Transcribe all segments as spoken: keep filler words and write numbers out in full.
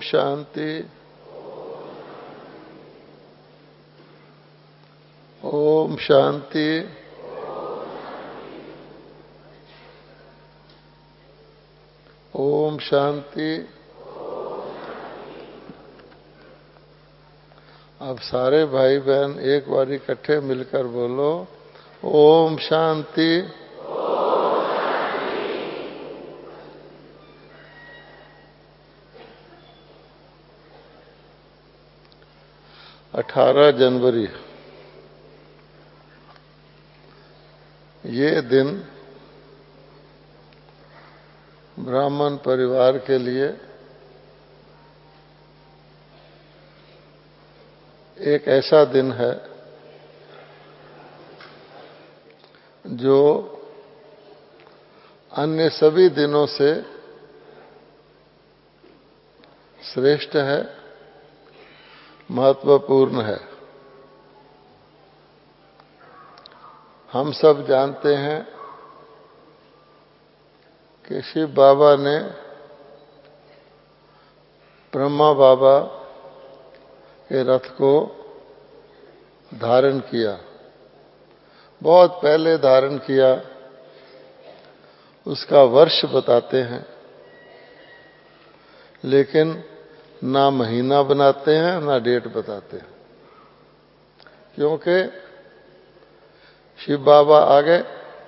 शांति। ओम शांति। ओम शांति। अब सारे भाई बहन एक बार इकट्ठे मिलकर बोलो, ओम शांति। अठारह जनवरी ये दिन ब्राह्मण परिवार के लिए एक ऐसा दिन है जो अन्य सभी दिनों से श्रेष्ठ है, महत्वपूर्ण है। हम सब जानते हैं कि शिव बाबा ने ब्रह्मा बाबा के रथ को धारण किया, बहुत पहले धारण किया। उसका वर्ष बताते हैं, लेकिन ना महीना बनाते हैं ना डेट बताते हैं, क्योंकि शिव बाबा आ गए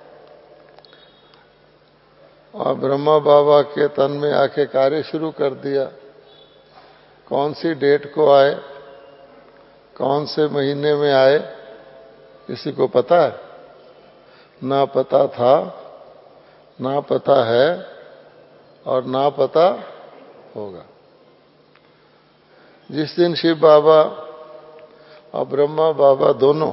और ब्रह्मा बाबा के तन में आके कार्य शुरू कर दिया। कौन सी डेट को आए, कौन से महीने में आए, किसी को पता है? ना पता था, ना पता है और ना पता होगा। जिस दिन शिव बाबा और ब्रह्मा बाबा दोनों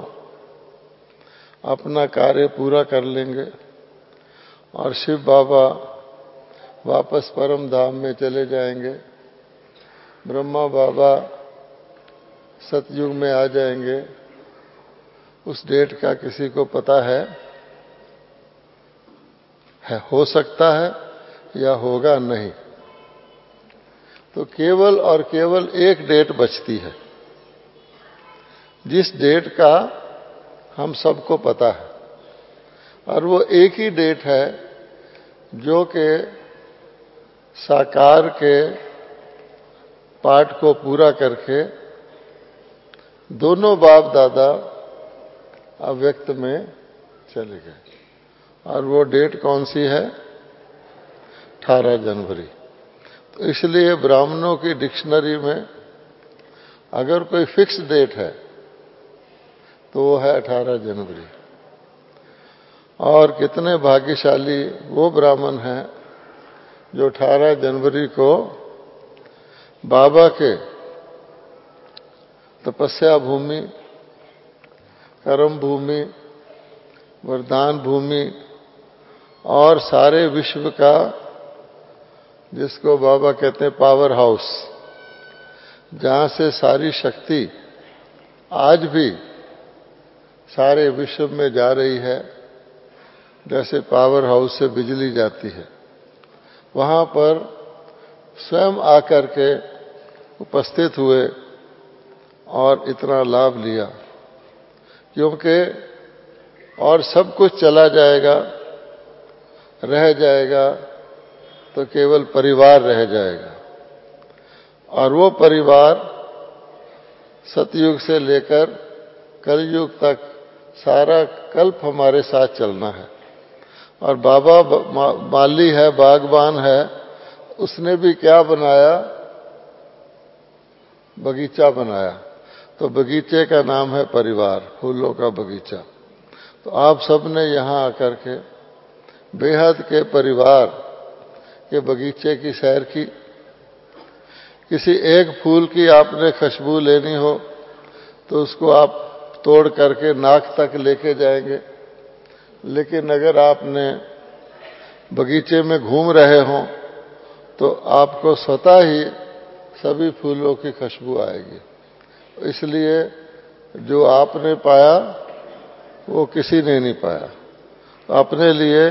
अपना कार्य पूरा कर लेंगे और शिव बाबा वापस परम धाम में चले जाएंगे, ब्रह्मा बाबा सतयुग में आ जाएंगे, उस डेट का किसी को पता है? है हो सकता है या होगा नहीं। तो केवल और केवल एक डेट बचती है, जिस डेट का हम सबको पता है, और वो एक ही डेट है जो कि साकार के पाठ को पूरा करके दोनों बाप दादा अव्यक्त में चले गए। और वो डेट कौन सी है? अठारह जनवरी। तो इसलिए ब्राह्मणों की डिक्शनरी में अगर कोई फिक्स डेट है तो वो है अठारह जनवरी। और कितने भाग्यशाली वो ब्राह्मण हैं जो अठारह जनवरी को बाबा के तपस्या भूमि, कर्म भूमि, वरदान भूमि और सारे विश्व का, जिसको बाबा कहते हैं पावर हाउस, जहां से सारी शक्ति आज भी सारे विश्व में जा रही है, जैसे पावर हाउस से बिजली जाती है, वहां पर स्वयं आकर के उपस्थित हुए और इतना लाभ लिया। क्योंकि और सब कुछ चला जाएगा, रह जाएगा तो केवल परिवार रह जाएगा। और वो परिवार सतयुग से लेकर कलयुग तक सारा कल्प हमारे साथ चलना है। और बाबा माली है, बागबान है, उसने भी क्या बनाया? बगीचा बनाया। तो बगीचे का नाम है परिवार, फूलों का बगीचा। तो आप सबने यहाँ आकर के बेहद के परिवार के बगीचे की सैर की। किसी एक फूल की आपने खुशबू लेनी हो तो उसको आप तोड़ करके नाक तक लेके जाएंगे, लेकिन अगर आपने बगीचे में घूम रहे हों तो आपको स्वतः ही सभी फूलों की खुशबू आएगी। इसलिए जो आपने पाया वो किसी ने नहीं पाया। तो अपने लिए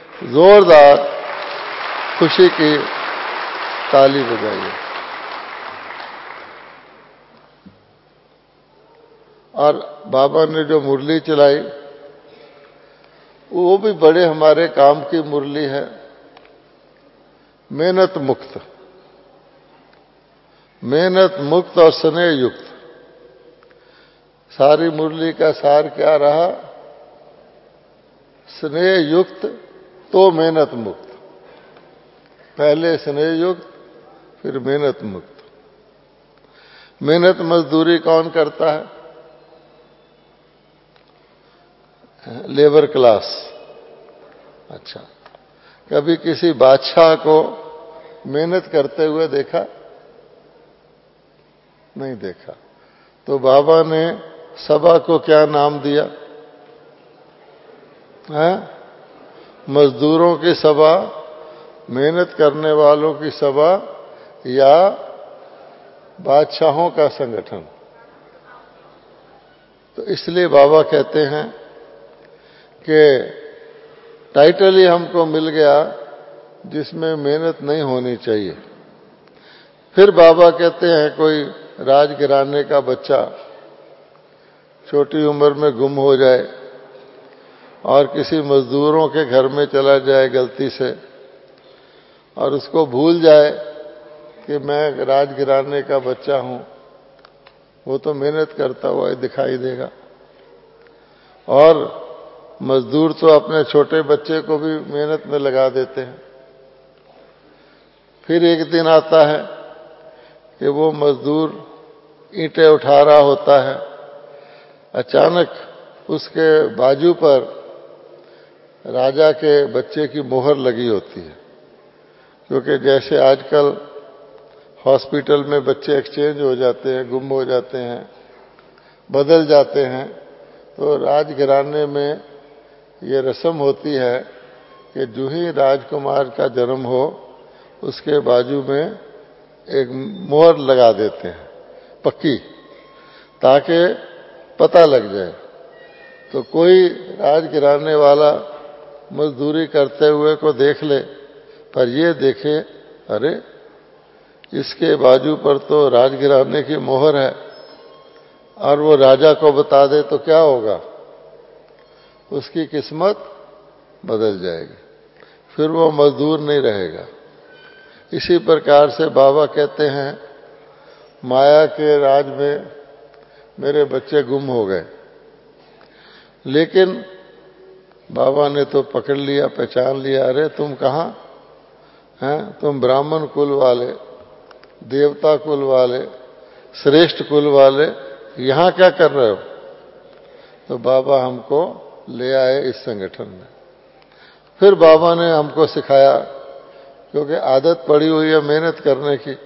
जोरदार खुशी की ताली बजाइए। और बाबा ने जो मुरली चलाई वो भी बड़े हमारे काम की मुरली है, मेहनत मुक्त। मेहनत मुक्त और स्नेह युक्त। सारी मुरली का सार क्या रहा? स्नेह युक्त तो मेहनत मुक्त। पहले स्नेह युक्त, फिर मेहनत मुक्त। मेहनत मजदूरी कौन करता है? Labour class. अच्छा, कभी किसी बादशाह को मेहनत करते हुए देखा? नहीं देखा। तो बाबा ने सभा को क्या नाम दिया है? मजदूरों की सभा, मेहनत करने वालों की सभा या बादशाहों का संगठन। तो इसलिए बाबा कहते हैं कि टाइटल ही हमको मिल गया जिसमें मेहनत नहीं होनी चाहिए। फिर बाबा कहते हैं कोई राजघराने का बच्चा छोटी उम्र में गुम हो जाए और किसी मजदूरों के घर में चला जाए गलती से और उसको भूल जाए कि मैं राजघराने का बच्चा हूं, वो तो मेहनत करता हुआ दिखाई देगा। और मजदूर तो अपने छोटे बच्चे को भी मेहनत में लगा देते हैं। फिर एक दिन आता है कि वो मजदूर ईंटें उठा रहा होता है, अचानक उसके बाजू पर राजा के बच्चे की मोहर लगी होती है। क्योंकि जैसे आजकल हॉस्पिटल में बच्चे एक्सचेंज हो जाते हैं, गुम हो जाते हैं, बदल जाते हैं, तो राजघराने में ये रस्म होती है कि जो ही राजकुमार का जन्म हो उसके बाजू में एक मोहर लगा देते हैं पक्की, ताकि पता लग जाए। तो कोई राजघराने वाला मजदूरी करते हुए को देख ले, पर ये देखे अरे इसके बाजू पर तो राजघराने की मोहर है, और वो राजा को बता दे तो क्या होगा? उसकी किस्मत बदल जाएगी, फिर वो मजदूर नहीं रहेगा। इसी प्रकार से बाबा कहते हैं माया के राज में मेरे बच्चे गुम हो गए, लेकिन बाबा ने तो पकड़ लिया, पहचान लिया। अरे तुम कहाँ हैं? तुम ब्राह्मण कुल वाले, देवता कुल वाले, श्रेष्ठ कुल वाले, यहां क्या कर रहे हो? तो बाबा हमको ले आए इस संगठन में। फिर बाबा ने हमको सिखाया, क्योंकि आदत पड़ी हुई है मेहनत करने की।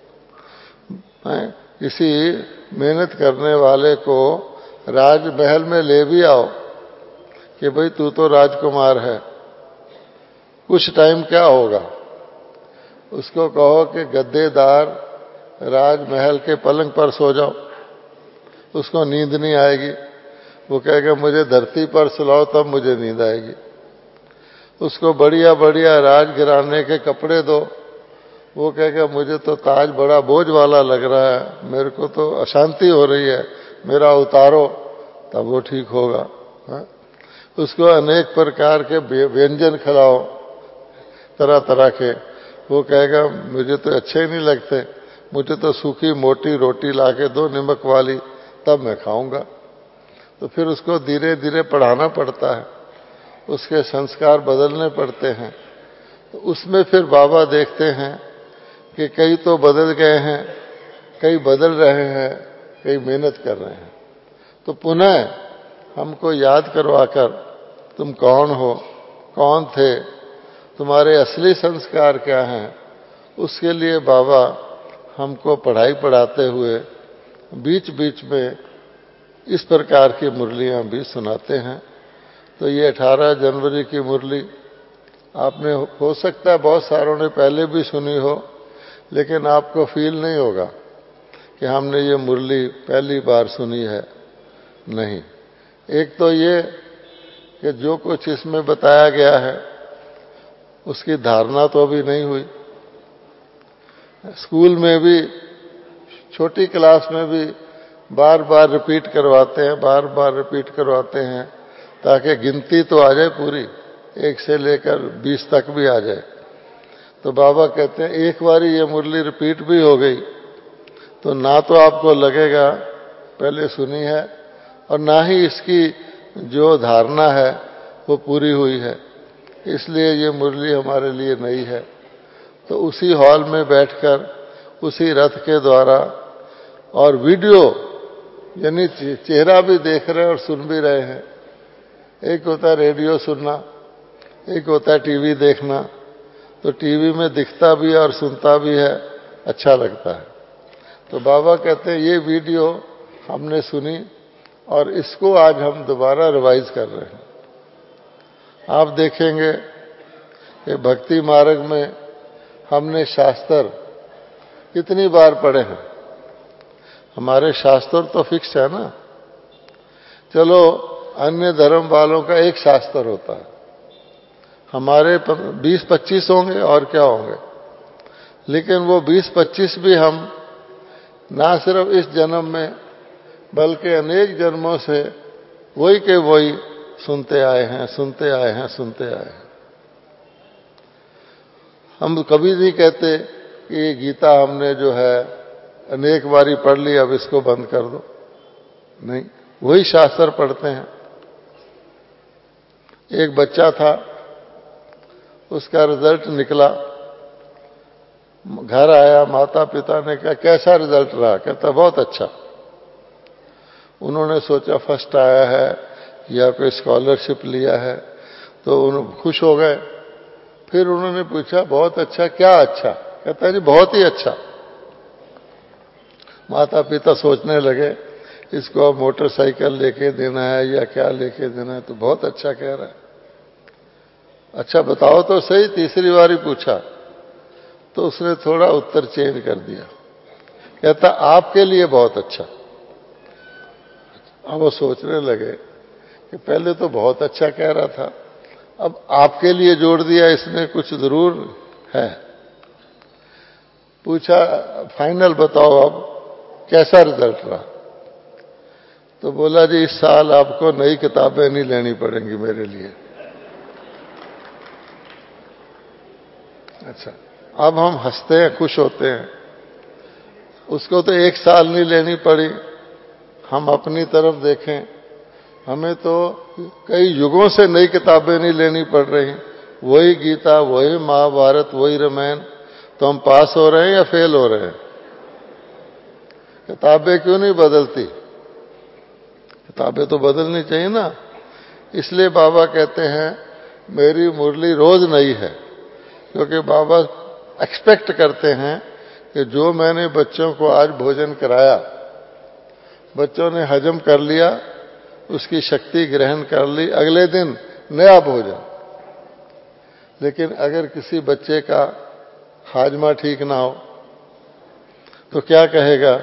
किसी मेहनत करने वाले को राजमहल में ले भी आओ कि भाई तू तो राजकुमार है, कुछ टाइम क्या होगा? उसको कहो कि गद्देदार राजमहल के पलंग पर सो जाओ, उसको नींद नहीं आएगी। वो कहेगा मुझे धरती पर सुलाओ तब मुझे नींद आएगी। उसको बढ़िया बढ़िया राजघराने के कपड़े दो, वो कहेगा मुझे तो ताज बड़ा बोझ वाला लग रहा है, मेरे को तो अशांति हो रही है, मेरा उतारो, तब वो ठीक होगा। हा? उसको अनेक प्रकार के व्यंजन खिलाओ तरह तरह के, वो कहेगा मुझे तो अच्छे ही नहीं लगते, मुझे तो सूखी मोटी रोटी लाके दो नमक वाली, तब मैं खाऊंगा। तो फिर उसको धीरे धीरे पढ़ाना पड़ता है, उसके संस्कार बदलने पड़ते हैं। तो उसमें फिर बाबा देखते हैं कि कई तो बदल गए हैं, कई बदल रहे हैं, कई मेहनत कर रहे हैं। तो पुनः हमको याद करवाकर तुम कौन हो, कौन थे, तुम्हारे असली संस्कार क्या हैं, उसके लिए बाबा हमको पढ़ाई पढ़ाते हुए बीच बीच में इस प्रकार की मुरलियां भी सुनाते हैं। तो ये अठारह जनवरी की मुरली आपने हो सकता है बहुत सारों ने पहले भी सुनी हो, लेकिन आपको फील नहीं होगा कि हमने ये मुरली पहली बार सुनी है। नहीं, एक तो ये कि जो कुछ इसमें बताया गया है उसकी धारणा तो अभी नहीं हुई। स्कूल में भी, छोटी क्लास में भी बार बार रिपीट करवाते हैं, बार बार रिपीट करवाते हैं ताकि गिनती तो आ जाए पूरी, एक से लेकर बीस तक भी आ जाए। तो बाबा कहते हैं एक बार ये मुरली रिपीट भी हो गई तो ना तो आपको लगेगा पहले सुनी है, और ना ही इसकी जो धारणा है वो पूरी हुई है, इसलिए ये मुरली हमारे लिए नई है। तो उसी हॉल में बैठकर उसी रथ के द्वारा और वीडियो यानी चेहरा भी देख रहे हैं और सुन भी रहे हैं। एक होता है रेडियो सुनना, एक होता है टीवी देखना। तो टीवी में दिखता भी है और सुनता भी है, अच्छा लगता है। तो बाबा कहते हैं ये वीडियो हमने सुनी और इसको आज हम दोबारा रिवाइज कर रहे हैं। आप देखेंगे कि भक्ति मार्ग में हमने शास्त्र कितनी बार पढ़े हैं। हमारे शास्त्र तो फिक्स है ना। चलो अन्य धर्म वालों का एक शास्त्र होता है, हमारे बीस पच्चीस होंगे और क्या होंगे। लेकिन वो बीस पच्चीस भी हम ना सिर्फ इस जन्म में बल्कि अनेक जन्मों से वही के वही सुनते आए हैं, सुनते आए हैं, सुनते आए हैं। हम कभी नहीं कहते कि ये गीता हमने जो है अनेक बारी पढ़ ली, अब इसको बंद कर दो। नहीं, वही शास्त्र पढ़ते हैं। एक बच्चा था, उसका रिजल्ट निकला, घर आया, माता पिता ने कहा कैसा रिजल्ट रहा? कहता बहुत अच्छा। उन्होंने सोचा फर्स्ट आया है या कोई स्कॉलरशिप लिया है, तो उन्होंने खुश हो गए। फिर उन्होंने पूछा बहुत अच्छा, क्या अच्छा? कहता है जी बहुत ही अच्छा। माता पिता सोचने लगे इसको अब मोटरसाइकिल लेके देना है या क्या लेके देना है, तो बहुत अच्छा कह रहा है। अच्छा बताओ तो सही। तीसरी बार पूछा तो उसने थोड़ा उत्तर चेंज कर दिया, कहता आपके लिए बहुत अच्छा। अब वो सोचने लगे कि पहले तो बहुत अच्छा कह रहा था, अब आपके लिए जोड़ दिया इसने, कुछ जरूर है। पूछा फाइनल बताओ अब कैसा रिजल्ट रहा? तो बोला जी इस साल आपको नई किताबें नहीं लेनी पड़ेंगी मेरे लिए। अच्छा, अब हम हंसते हैं, खुश होते हैं। उसको तो एक साल नहीं लेनी पड़ी। हम अपनी तरफ देखें, हमें तो कई युगों से नई किताबें नहीं लेनी पड़ रही। वही गीता, वही महाभारत, वही रामायण, तो हम पास हो रहे हैं या फेल हो रहे हैं? किताबें क्यों नहीं बदलती? किताबें तो बदलनी चाहिए ना। इसलिए बाबा कहते हैं मेरी मुरली रोज नई है, क्योंकि बाबा एक्सपेक्ट करते हैं कि जो मैंने बच्चों को आज भोजन कराया, बच्चों ने हजम कर लिया, उसकी शक्ति ग्रहण कर ली, अगले दिन नया भोजन। लेकिन अगर किसी बच्चे का हाजमा ठीक ना हो तो क्या कहेगा?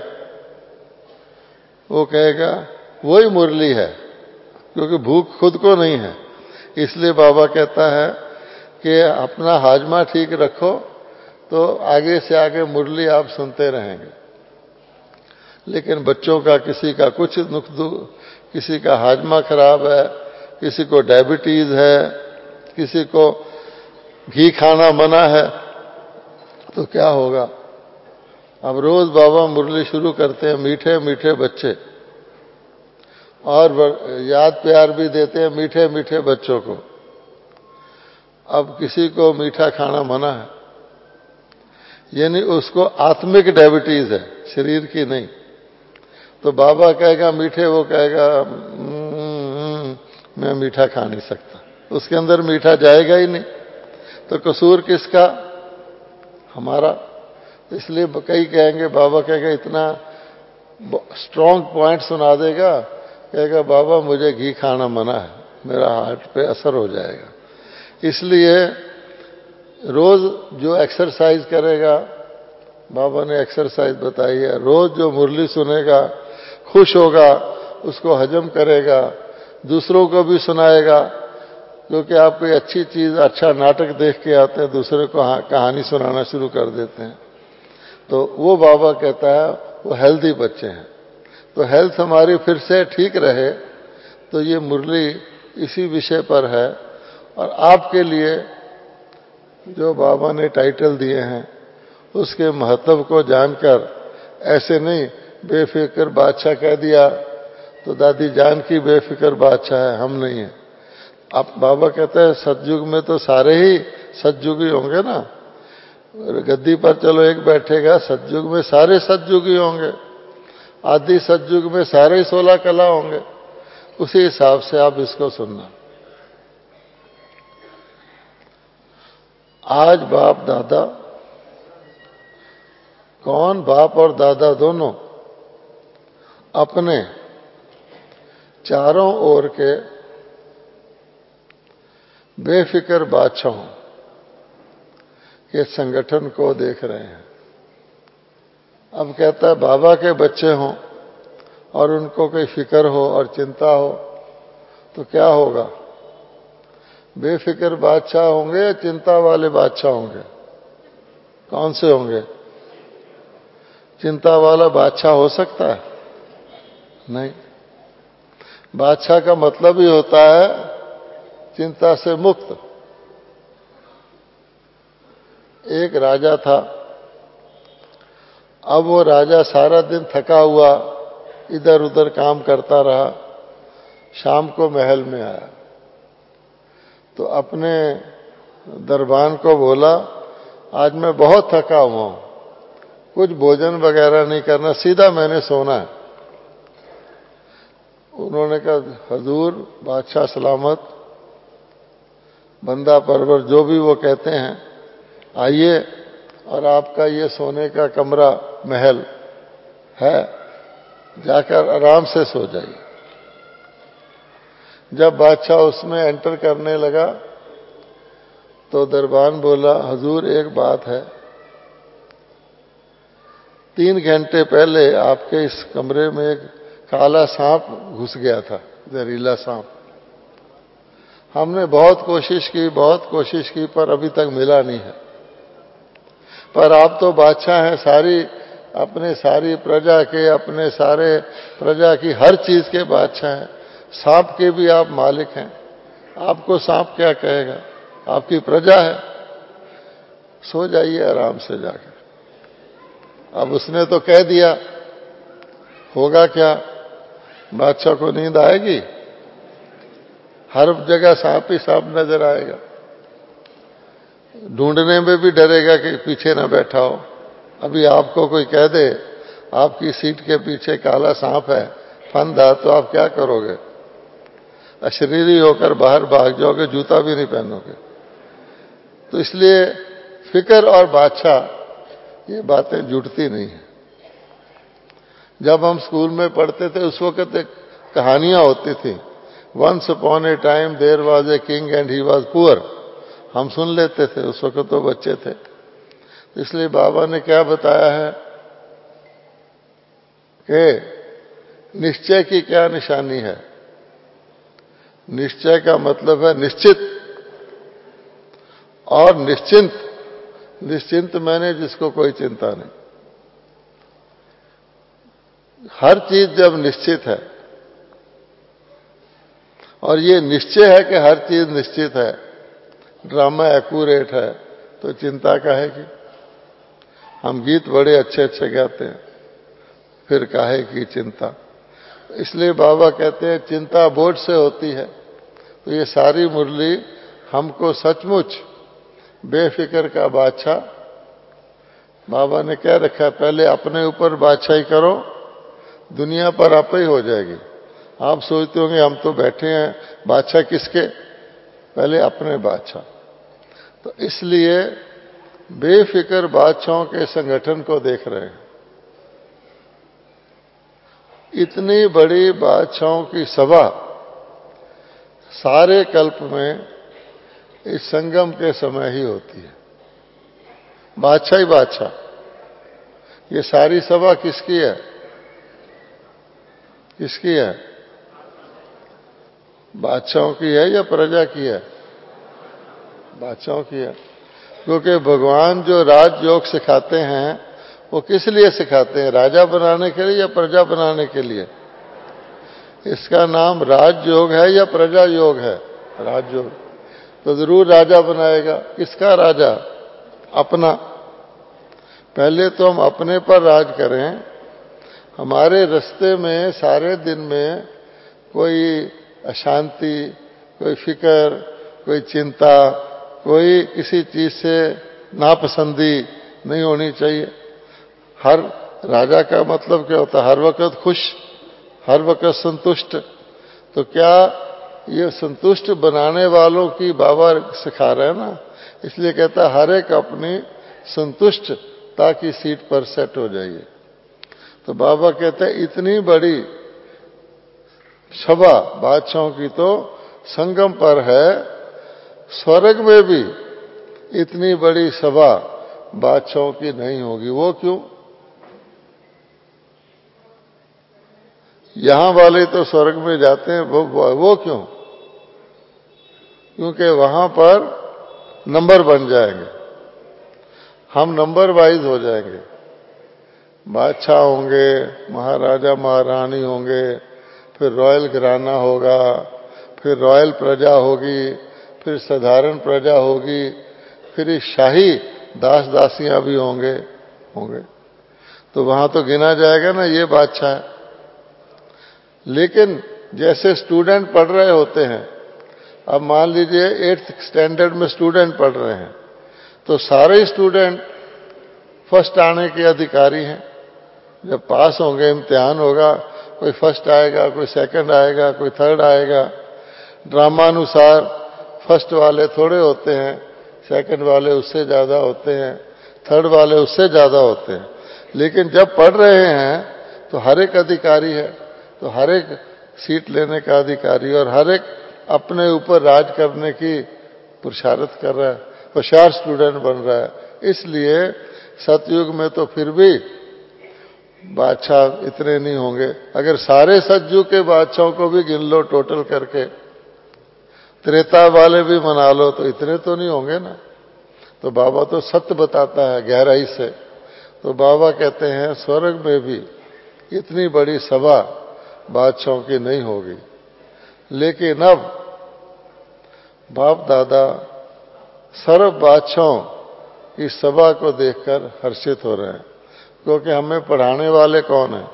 वो कहेगा वही मुरली है, क्योंकि भूख खुद को नहीं है। इसलिए बाबा कहता है कि अपना हाजमा ठीक रखो तो आगे से आगे मुरली आप सुनते रहेंगे। लेकिन बच्चों का किसी का कुछ दुख दुख, किसी का हाजमा खराब है, किसी को डायबिटीज है, किसी को घी खाना मना है, तो क्या होगा? अब रोज बाबा मुरली शुरू करते हैं, मीठे मीठे बच्चे, और याद प्यार भी देते हैं मीठे मीठे बच्चों को। अब किसी को मीठा खाना मना है, यानी उसको आत्मिक डायबिटीज है, शरीर की नहीं। तो बाबा कहेगा मीठे, वो कहेगा मैं मीठा खा नहीं सकता, उसके अंदर मीठा जाएगा ही नहीं। तो कसूर किसका? हमारा। इसलिए कई कहेंगे, बाबा कहेगा इतना स्ट्रॉन्ग पॉइंट सुना देगा, कहेगा बाबा मुझे घी खाना मना है, मेरा हार्ट पे असर हो जाएगा। इसलिए रोज जो एक्सरसाइज करेगा, बाबा ने एक्सरसाइज बताई है, रोज जो मुरली सुनेगा खुश होगा, उसको हजम करेगा, दूसरों को भी सुनाएगा। क्योंकि आप कोई अच्छी चीज, अच्छा नाटक देख के आते हैं, दूसरे को कहानी सुनाना शुरू कर देते हैं। तो वो बाबा कहता है वो हेल्दी बच्चे हैं। तो हेल्थ हमारी फिर से ठीक रहे, तो ये मुरली इसी विषय पर है। और आपके लिए जो बाबा ने टाइटल दिए हैं उसके महत्व को जानकर, ऐसे नहीं बेफिक्र बादशाह कह दिया तो दादी जानकी बेफिक्र बादशाह है, हम नहीं है। आप बाबा कहते हैं सतयुग में तो सारे ही सतयुगी होंगे ना, गद्दी पर चलो एक बैठेगा, सतयुग में सारे सतयुगी होंगे, आदि सतयुग में सारे ही सोलह कला होंगे। उसी हिसाब से आप इसको सुनना। आज बाप दादा, कौन बाप और दादा दोनों अपने चारों ओर के बेफिक्र बादशाहों के संगठन को देख रहे हैं। अब कहता है बाबा के बच्चे हों और उनको कोई फिक्र हो और चिंता हो तो क्या होगा? बेफिक्र बादशाह होंगे या चिंता वाले बादशाह होंगे? कौन से होंगे? चिंता वाला बादशाह हो सकता है? नहीं। बादशाह का मतलब ही होता है चिंता से मुक्त। एक राजा था, अब वो राजा सारा दिन थका हुआ इधर उधर काम करता रहा, शाम को महल में आया तो अपने दरबान को बोला, आज मैं बहुत थका हुआ हूं, कुछ भोजन वगैरह नहीं करना, सीधा मैंने सोना है। उन्होंने कहा हजूर बादशाह सलामत, बंदा परवर जो भी वो कहते हैं, आइए और आपका ये सोने का कमरा महल है, जाकर आराम से सो जाइए। जब बादशाह उसमें एंटर करने लगा तो दरबान बोला, हजूर एक बात है, तीन घंटे पहले आपके इस कमरे में एक काला सांप घुस गया था, जहरीला सांप। हमने बहुत कोशिश की बहुत कोशिश की पर अभी तक मिला नहीं है। पर आप तो बादशाह हैं, सारी अपने सारी प्रजा के, अपने सारे प्रजा की हर चीज के बादशाह हैं, सांप के भी आप मालिक हैं, आपको सांप क्या कहेगा? आपकी प्रजा है, सो जाइए आराम से जाकर। अब उसने तो कह दिया, होगा क्या? बादशाह को नींद आएगी? हर जगह सांप ही सांप नजर आएगा, ढूंढने में भी डरेगा कि पीछे ना बैठा हो। अभी आपको कोई कह दे आपकी सीट के पीछे काला सांप है फंदा, तो आप क्या करोगे? अशरीरी होकर बाहर भाग जाओगे, जूता भी नहीं पहनोगे। तो इसलिए फिक्र और बादशाह ये बातें जुड़ती नहीं है। जब हम स्कूल में पढ़ते थे उस वक्त एक कहानियां होती थी, once upon a time there was a king and he was poor. हम सुन लेते थे, उस वक्त तो बच्चे थे। इसलिए बाबा ने क्या बताया है कि निश्चय की क्या निशानी है? निश्चय का मतलब है निश्चित और निश्चिंत। निश्चिंत मैंने जिसको कोई चिंता नहीं। हर चीज जब निश्चित है और ये निश्चय है कि हर चीज निश्चित है, ड्रामा एक्यूरेट है, तो चिंता काहे की? हम गीत बड़े अच्छे अच्छे गाते हैं, फिर काहे की चिंता? इसलिए बाबा कहते हैं चिंता बोझ से होती है। तो ये सारी मुरली हमको सचमुच बेफिक्र का बादशाह, बाबा ने कह रखा है पहले अपने ऊपर बादशाही करो, दुनिया पर आप ही हो जाएगी। आप सोचते होंगे हम तो बैठे हैं, बादशाह किसके? पहले अपने बादशाह। तो इसलिए बेफिक्र बादशाहों के संगठन को देख रहे हैं। इतनी बड़ी बादशाहों की सभा सारे कल्प में इस संगम के समय ही होती है। बादशाह ही बादशाह। ये सारी सभा किसकी है? किसकी है? बादशाहों की है या प्रजा की है? बादशाहों की है। क्योंकि भगवान जो राजयोग सिखाते हैं वो किस लिए सिखाते हैं, राजा बनाने के लिए या प्रजा बनाने के लिए? इसका नाम राजयोग है या प्रजा योग है? राजयोग। तो जरूर राजा बनाएगा। किसका राजा? अपना। पहले तो हम अपने पर राज करें। हमारे रास्ते में सारे दिन में कोई अशांति, कोई फिक्र, कोई चिंता, कोई किसी चीज से नापसंदी नहीं होनी चाहिए। हर राजा का मतलब क्या होता है? हर वक्त खुश, हर वक्त संतुष्ट। तो क्या ये संतुष्ट बनाने वालों की बाबा सिखा रहे हैं ना, इसलिए कहता है हर एक अपनी संतुष्टता की सीट पर सेट हो जाइए। तो बाबा कहते हैं इतनी बड़ी सभा बादशाहों की तो संगम पर है, स्वर्ग में भी इतनी बड़ी सभा बादशाहों की नहीं होगी। वो क्यों? यहां वाले तो स्वर्ग में जाते हैं, वो, वो क्यों? क्योंकि वहां पर नंबर बन जाएंगे, हम नंबर वाइज हो जाएंगे। बादशाह होंगे, महाराजा महारानी होंगे, फिर रॉयल घराना होगा, फिर रॉयल प्रजा होगी, फिर साधारण प्रजा होगी, फिर इस शाही दास दासियां भी होंगे होंगे तो वहां तो गिना जाएगा ना ये बादशाह है। लेकिन जैसे स्टूडेंट पढ़ रहे होते हैं, अब मान लीजिए एट्थ स्टैंडर्ड में स्टूडेंट पढ़ रहे हैं, तो सारे स्टूडेंट फर्स्ट आने के अधिकारी हैं। जब पास होंगे, इम्तिहान होगा, कोई फर्स्ट आएगा, कोई सेकंड आएगा, कोई थर्ड आएगा। ड्रामानुसार फर्स्ट वाले थोड़े होते हैं, सेकंड वाले उससे ज्यादा होते हैं, थर्ड वाले उससे ज्यादा होते हैं। लेकिन जब पढ़ रहे हैं तो हर एक अधिकारी है, तो हर एक सीट लेने का अधिकारी और हर एक अपने ऊपर राज करने की पुरुषार्थ कर रहा है, होशियार स्टूडेंट बन रहा है। इसलिए सतयुग में तो फिर भी बादशाह इतने नहीं होंगे। अगर सारे सतयुग के बादशाहों को भी गिन लो टोटल करके, त्रेता वाले भी मना लो, तो इतने तो नहीं होंगे ना। तो बाबा तो सत्य बताता है गहराई से। तो बाबा कहते हैं स्वर्ग में भी इतनी बड़ी सभा बादशाहों की नहीं होगी। लेकिन अब बाप दादा सर्व बादशाहों की सभा को देखकर हर्षित हो रहे हैं, क्योंकि हमें पढ़ाने वाले कौन हैं?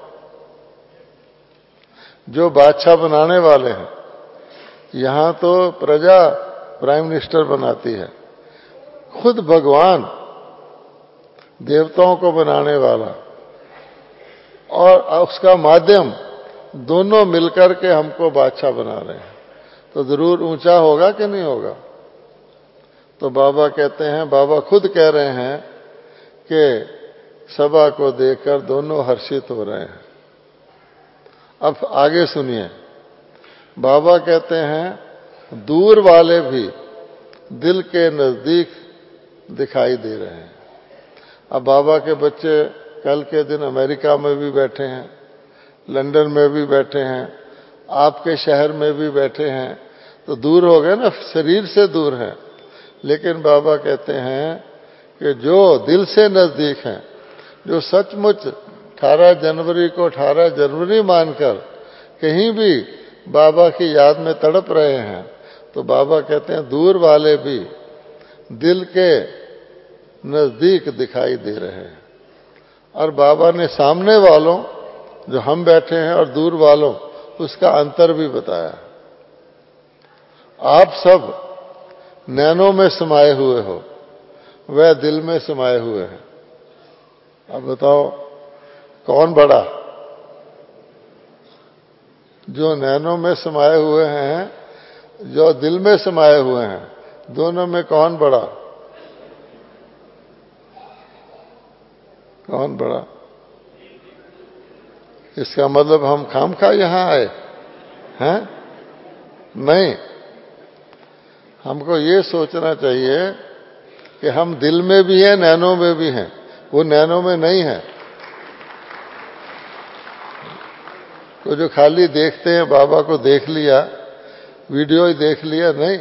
जो बादशाह बनाने वाले हैं। यहां तो प्रजा प्राइम मिनिस्टर बनाती है, खुद भगवान देवताओं को बनाने वाला और उसका माध्यम दोनों मिलकर के हमको बादशाह बना रहे हैं। तो जरूर ऊंचा होगा कि नहीं होगा? तो बाबा कहते हैं, बाबा खुद कह रहे हैं कि सभा को देखकर दोनों हर्षित हो रहे हैं। अब आगे सुनिए, बाबा कहते हैं दूर वाले भी दिल के नजदीक दिखाई दे रहे हैं। अब बाबा के बच्चे कल के दिन अमेरिका में भी बैठे हैं, लंदन में भी बैठे हैं, आपके शहर में भी बैठे हैं, तो दूर हो गए ना, शरीर से दूर हैं। लेकिन बाबा कहते हैं कि जो दिल से नजदीक हैं, जो सचमुच अठारह जनवरी को अठारह जनवरी मानकर कहीं भी बाबा की याद में तड़प रहे हैं, तो बाबा कहते हैं दूर वाले भी दिल के नजदीक दिखाई दे रहे हैं। और बाबा ने सामने वालों, जो हम बैठे हैं, और दूर वालों, उसका अंतर भी बताया। आप सब नैनों में समाये हुए हो, वह दिल में समाये हुए हैं। अब बताओ कौन बड़ा? जो नैनों में समाये हुए हैं, जो दिल में समाये हुए हैं, दोनों में कौन बड़ा? कौन बड़ा? इसका मतलब हम खामखा यहां आए हैं? नहीं, हमको ये सोचना चाहिए कि हम दिल में भी हैं, नैनों में भी हैं। वो नैनों में नहीं है। तो जो खाली देखते हैं बाबा को देख लिया, वीडियो ही देख लिया, नहीं,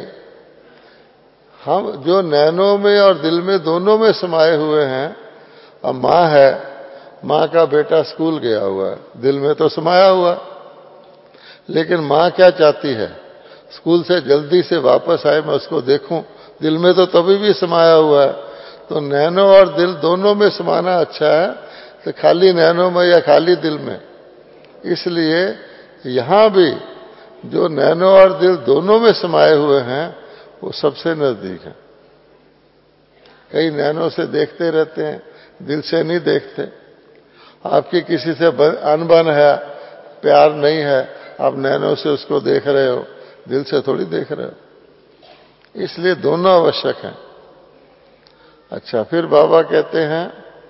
हम जो नैनों में और दिल में दोनों में समाये हुए हैं। अब माँ है माँ का बेटा स्कूल गया हुआ है, दिल में तो समाया हुआ, लेकिन माँ क्या चाहती है, स्कूल से जल्दी से वापस आए, मैं उसको देखूं, दिल में तो तभी भी समाया हुआ है। तो नैनो और दिल दोनों में समाना अच्छा है, तो खाली नैनो में या खाली दिल में। इसलिए यहां भी जो नैनो और दिल दोनों में समाये हुए हैं वो सबसे नजदीक है। कई नैनो से देखते रहते हैं, दिल से नहीं देखते। आपकी किसी से अनबन है, प्यार नहीं है, आप नैनो से उसको देख रहे हो, दिल से थोड़ी देख रहे हो। इसलिए दोनों आवश्यक हैं। अच्छा, फिर बाबा कहते हैं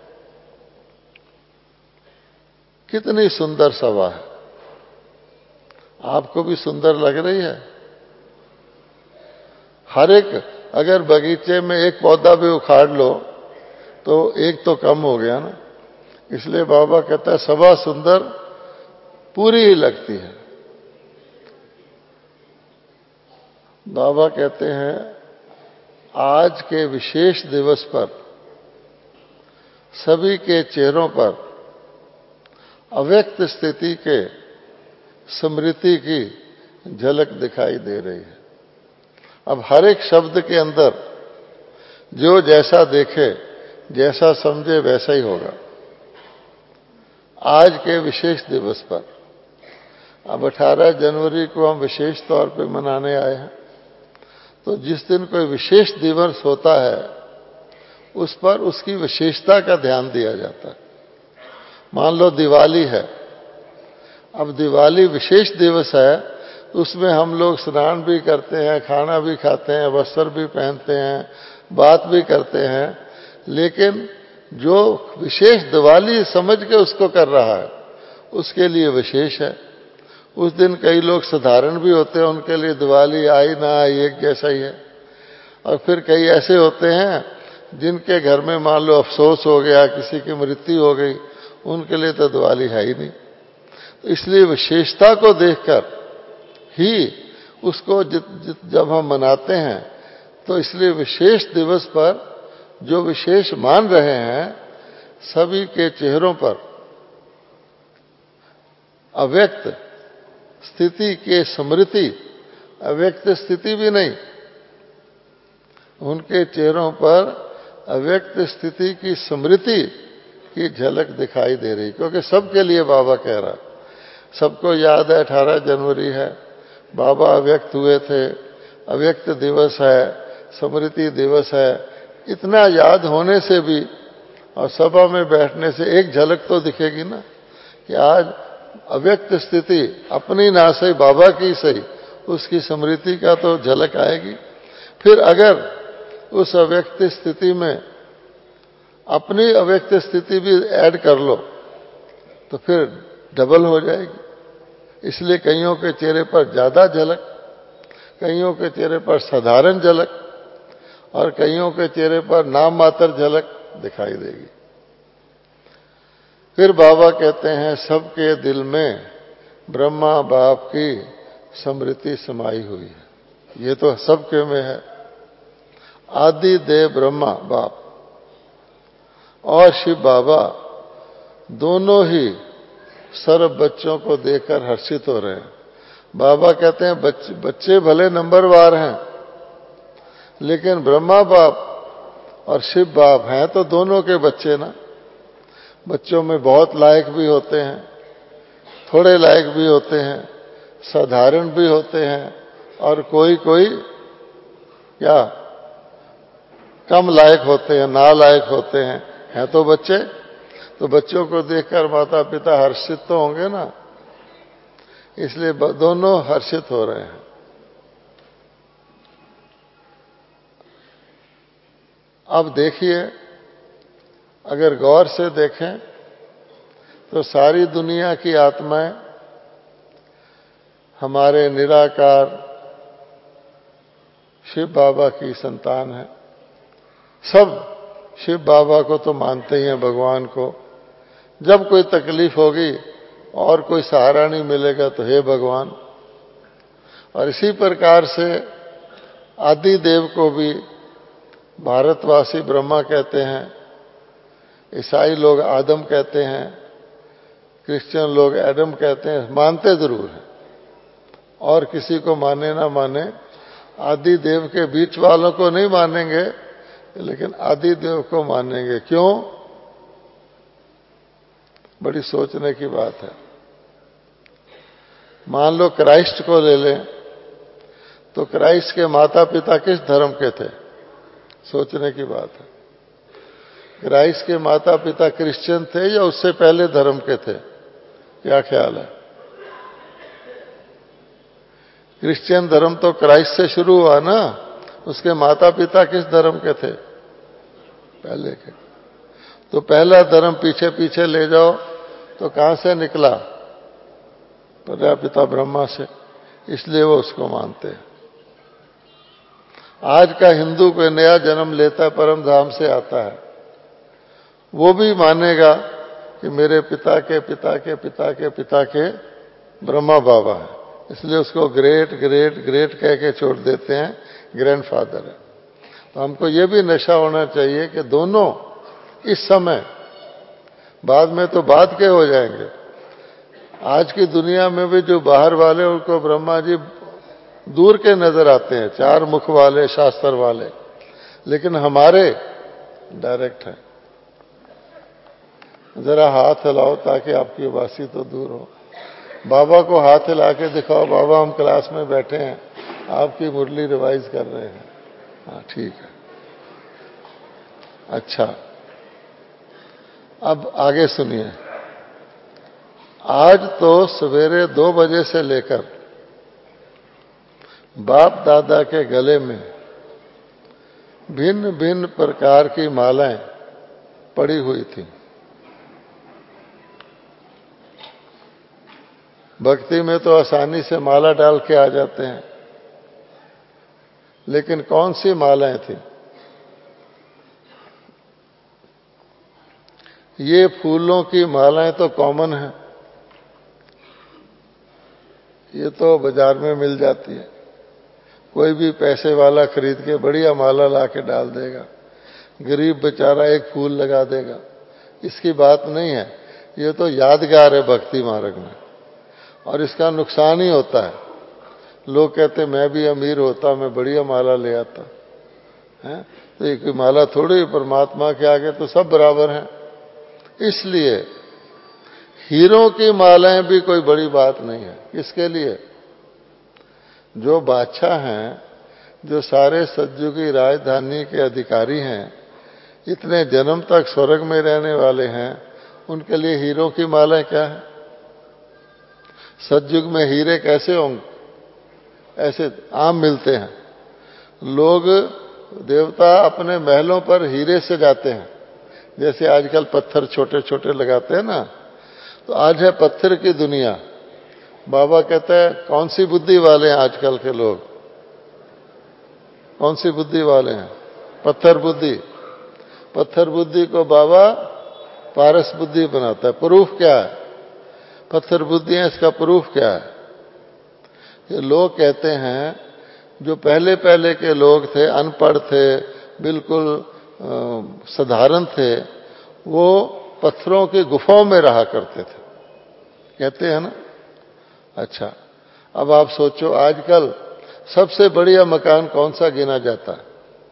कितनी सुंदर सभा है, आपको भी सुंदर लग रही है? हर एक, अगर बगीचे में एक पौधा भी उखाड़ लो तो एक तो कम हो गया ना। इसलिए बाबा कहता है सभा सुंदर पूरी ही लगती है। बाबा कहते हैं आज के विशेष दिवस पर सभी के चेहरों पर अव्यक्त स्थिति के स्मृति की झलक दिखाई दे रही है। अब हर एक शब्द के अंदर जो जैसा देखे, जैसा समझे, वैसा ही होगा। आज के विशेष दिवस पर, अब अठारह जनवरी को हम विशेष तौर पे मनाने आए हैं, तो जिस दिन कोई विशेष दिवस होता है उस पर उसकी विशेषता का ध्यान दिया जाता है। मान लो दिवाली है, अब दिवाली विशेष दिवस है, उसमें हम लोग स्नान भी करते हैं, खाना भी खाते हैं, वस्त्र भी पहनते हैं, बात भी करते हैं, लेकिन जो विशेष दिवाली समझ के उसको कर रहा है उसके लिए विशेष है। उस दिन कई लोग साधारण भी होते हैं, उनके लिए दिवाली आई ना आई एक जैसा ही है। और फिर कई ऐसे होते हैं जिनके घर में मान लो अफसोस हो गया, किसी की मृत्यु हो गई, उनके लिए तो दिवाली है ही नहीं। तो इसलिए विशेषता को देखकर ही उसको जित, जित, जब हम मनाते हैं तो इसलिए विशेष दिवस पर जो विशेष मान रहे हैं सभी के चेहरों पर अव्यक्त स्थिति के स्मृति, अव्यक्त स्थिति भी नहीं, उनके चेहरों पर अव्यक्त स्थिति की स्मृति की झलक दिखाई दे रही। क्योंकि सबके लिए बाबा कह रहा, सबको याद है अठारह जनवरी है, बाबा अव्यक्त हुए थे, अव्यक्त दिवस है, स्मृति दिवस है। इतना याद होने से भी और सभा में बैठने से एक झलक तो दिखेगी ना कि आज अव्यक्त स्थिति अपनी ना सही, बाबा की सही, उसकी स्मृति का तो झलक आएगी। फिर अगर उस अव्यक्त स्थिति में अपनी अव्यक्त स्थिति भी ऐड कर लो तो फिर डबल हो जाएगी। इसलिए कईयों के चेहरे पर ज्यादा झलक, कईयों के चेहरे पर साधारण झलक और कईयों के चेहरे पर नाम मात्र झलक दिखाई देगी। फिर बाबा कहते हैं सबके दिल में ब्रह्मा बाप की स्मृति समाई हुई है। ये तो सबके में है। आदि देव ब्रह्मा बाप और शिव बाबा दोनों ही सर्व बच्चों को देखकर हर्षित हो रहे हैं। बाबा कहते हैं बच्चे, बच्चे भले नंबरवार हैं, लेकिन ब्रह्मा बाप और शिव बाप हैं तो दोनों के बच्चे ना। बच्चों में बहुत लायक भी होते हैं, थोड़े लायक भी होते हैं, साधारण भी होते हैं और कोई कोई क्या कम लायक होते हैं, नालायक होते हैं, हैं तो बच्चे। तो बच्चों को देखकर माता पिता हर्षित तो होंगे ना, इसलिए दोनों हर्षित हो रहे हैं। अब देखिए, अगर गौर से देखें तो सारी दुनिया की आत्माएं हमारे निराकार शिव बाबा की संतान है। सब शिव बाबा को तो मानते ही हैं, भगवान को। जब कोई तकलीफ होगी और कोई सहारा नहीं मिलेगा तो हे भगवान। और इसी प्रकार से आदि देव को भी भारतवासी ब्रह्मा कहते हैं, ईसाई लोग आदम कहते हैं, क्रिश्चियन लोग एडम कहते हैं, मानते जरूर हैं। और किसी को माने ना माने, आदि देव के बीच वालों को नहीं मानेंगे, लेकिन आदि देव को मानेंगे। क्यों? बड़ी सोचने की बात है। मान लो क्राइस्ट को ले लें, तो क्राइस्ट के माता पिता किस धर्म के थे? सोचने की बात है। क्राइस्ट के माता पिता क्रिश्चियन थे या उससे पहले धर्म के थे? क्या ख्याल है? क्रिश्चियन धर्म तो क्राइस्ट से शुरू हुआ ना। उसके माता पिता किस धर्म के थे? पहले के। तो पहला धर्म पीछे पीछे ले जाओ तो कहां से निकला? प्रजापिता ब्रह्मा से। इसलिए वो उसको मानते हैं। आज का हिंदू कोई नया जन्म लेता है, परम धाम से आता है, वो भी मानेगा कि मेरे पिता के पिता के पिता के पिता के ब्रह्मा बाबा है। इसलिए उसको ग्रेट ग्रेट ग्रेट कह के छोड़ देते हैं, ग्रैंडफादर है। तो हमको ये भी नशा होना चाहिए कि दोनों इस समय, बाद में तो बाद के हो जाएंगे। आज की दुनिया में भी जो बाहर वाले, उनको ब्रह्मा जी दूर के नजर आते हैं, चार मुख वाले, शास्त्र वाले, लेकिन हमारे डायरेक्ट हैं। जरा हाथ हिलाओ ताकि आपकी उबासी तो दूर हो। बाबा को हाथ हिला के दिखाओ, बाबा हम क्लास में बैठे हैं, आपकी मुरली रिवाइज कर रहे हैं। हाँ ठीक है। अच्छा, अब आगे सुनिए। आज तो सवेरे दो बजे से लेकर बाप दादा के गले में भिन्न भिन्न प्रकार की मालाएं पड़ी हुई थी। भक्ति में तो आसानी से माला डाल के आ जाते हैं, लेकिन कौन सी मालाएं थी? ये फूलों की मालाएं तो कॉमन है, ये तो बाजार में मिल जाती है। कोई भी पैसे वाला खरीद के बढ़िया माला ला के डाल देगा, गरीब बेचारा एक फूल लगा देगा। इसकी बात नहीं है, ये तो यादगार है भक्ति मार्ग में। और इसका नुकसान ही होता है। लोग कहते मैं भी अमीर होता, मैं बढ़िया माला ले आता है। तो एक माला थोड़ी, परमात्मा के आगे तो सब बराबर हैं। इसलिए हीरों की मालाएं भी कोई बड़ी बात नहीं है। किसके लिए? जो बादशाह हैं, जो सारे सतयुगी राजधानी के अधिकारी हैं, इतने जन्म तक स्वर्ग में रहने वाले हैं, उनके लिए हीरों की मालाएं क्या है? सतयुग में हीरे कैसे होंगे? ऐसे आम मिलते हैं। लोग देवता अपने महलों पर हीरे से जाते हैं, जैसे आजकल पत्थर छोटे छोटे लगाते हैं ना। तो आज है पत्थर की दुनिया। बाबा कहता है कौन सी बुद्धि वाले हैं आजकल के लोग? कौन सी बुद्धि वाले हैं? पत्थर बुद्धि। पत्थर बुद्धि को बाबा पारस बुद्धि बनाता है। प्रूफ क्या है? पत्थर बुद्धि है, इसका प्रूफ क्या है? ये लोग कहते हैं जो पहले पहले के लोग थे, अनपढ़ थे, बिल्कुल साधारण थे, वो पत्थरों की गुफाओं में रहा करते थे, कहते हैं ना। अच्छा, अब आप सोचो आजकल सबसे बढ़िया मकान कौन सा गिना जाता है?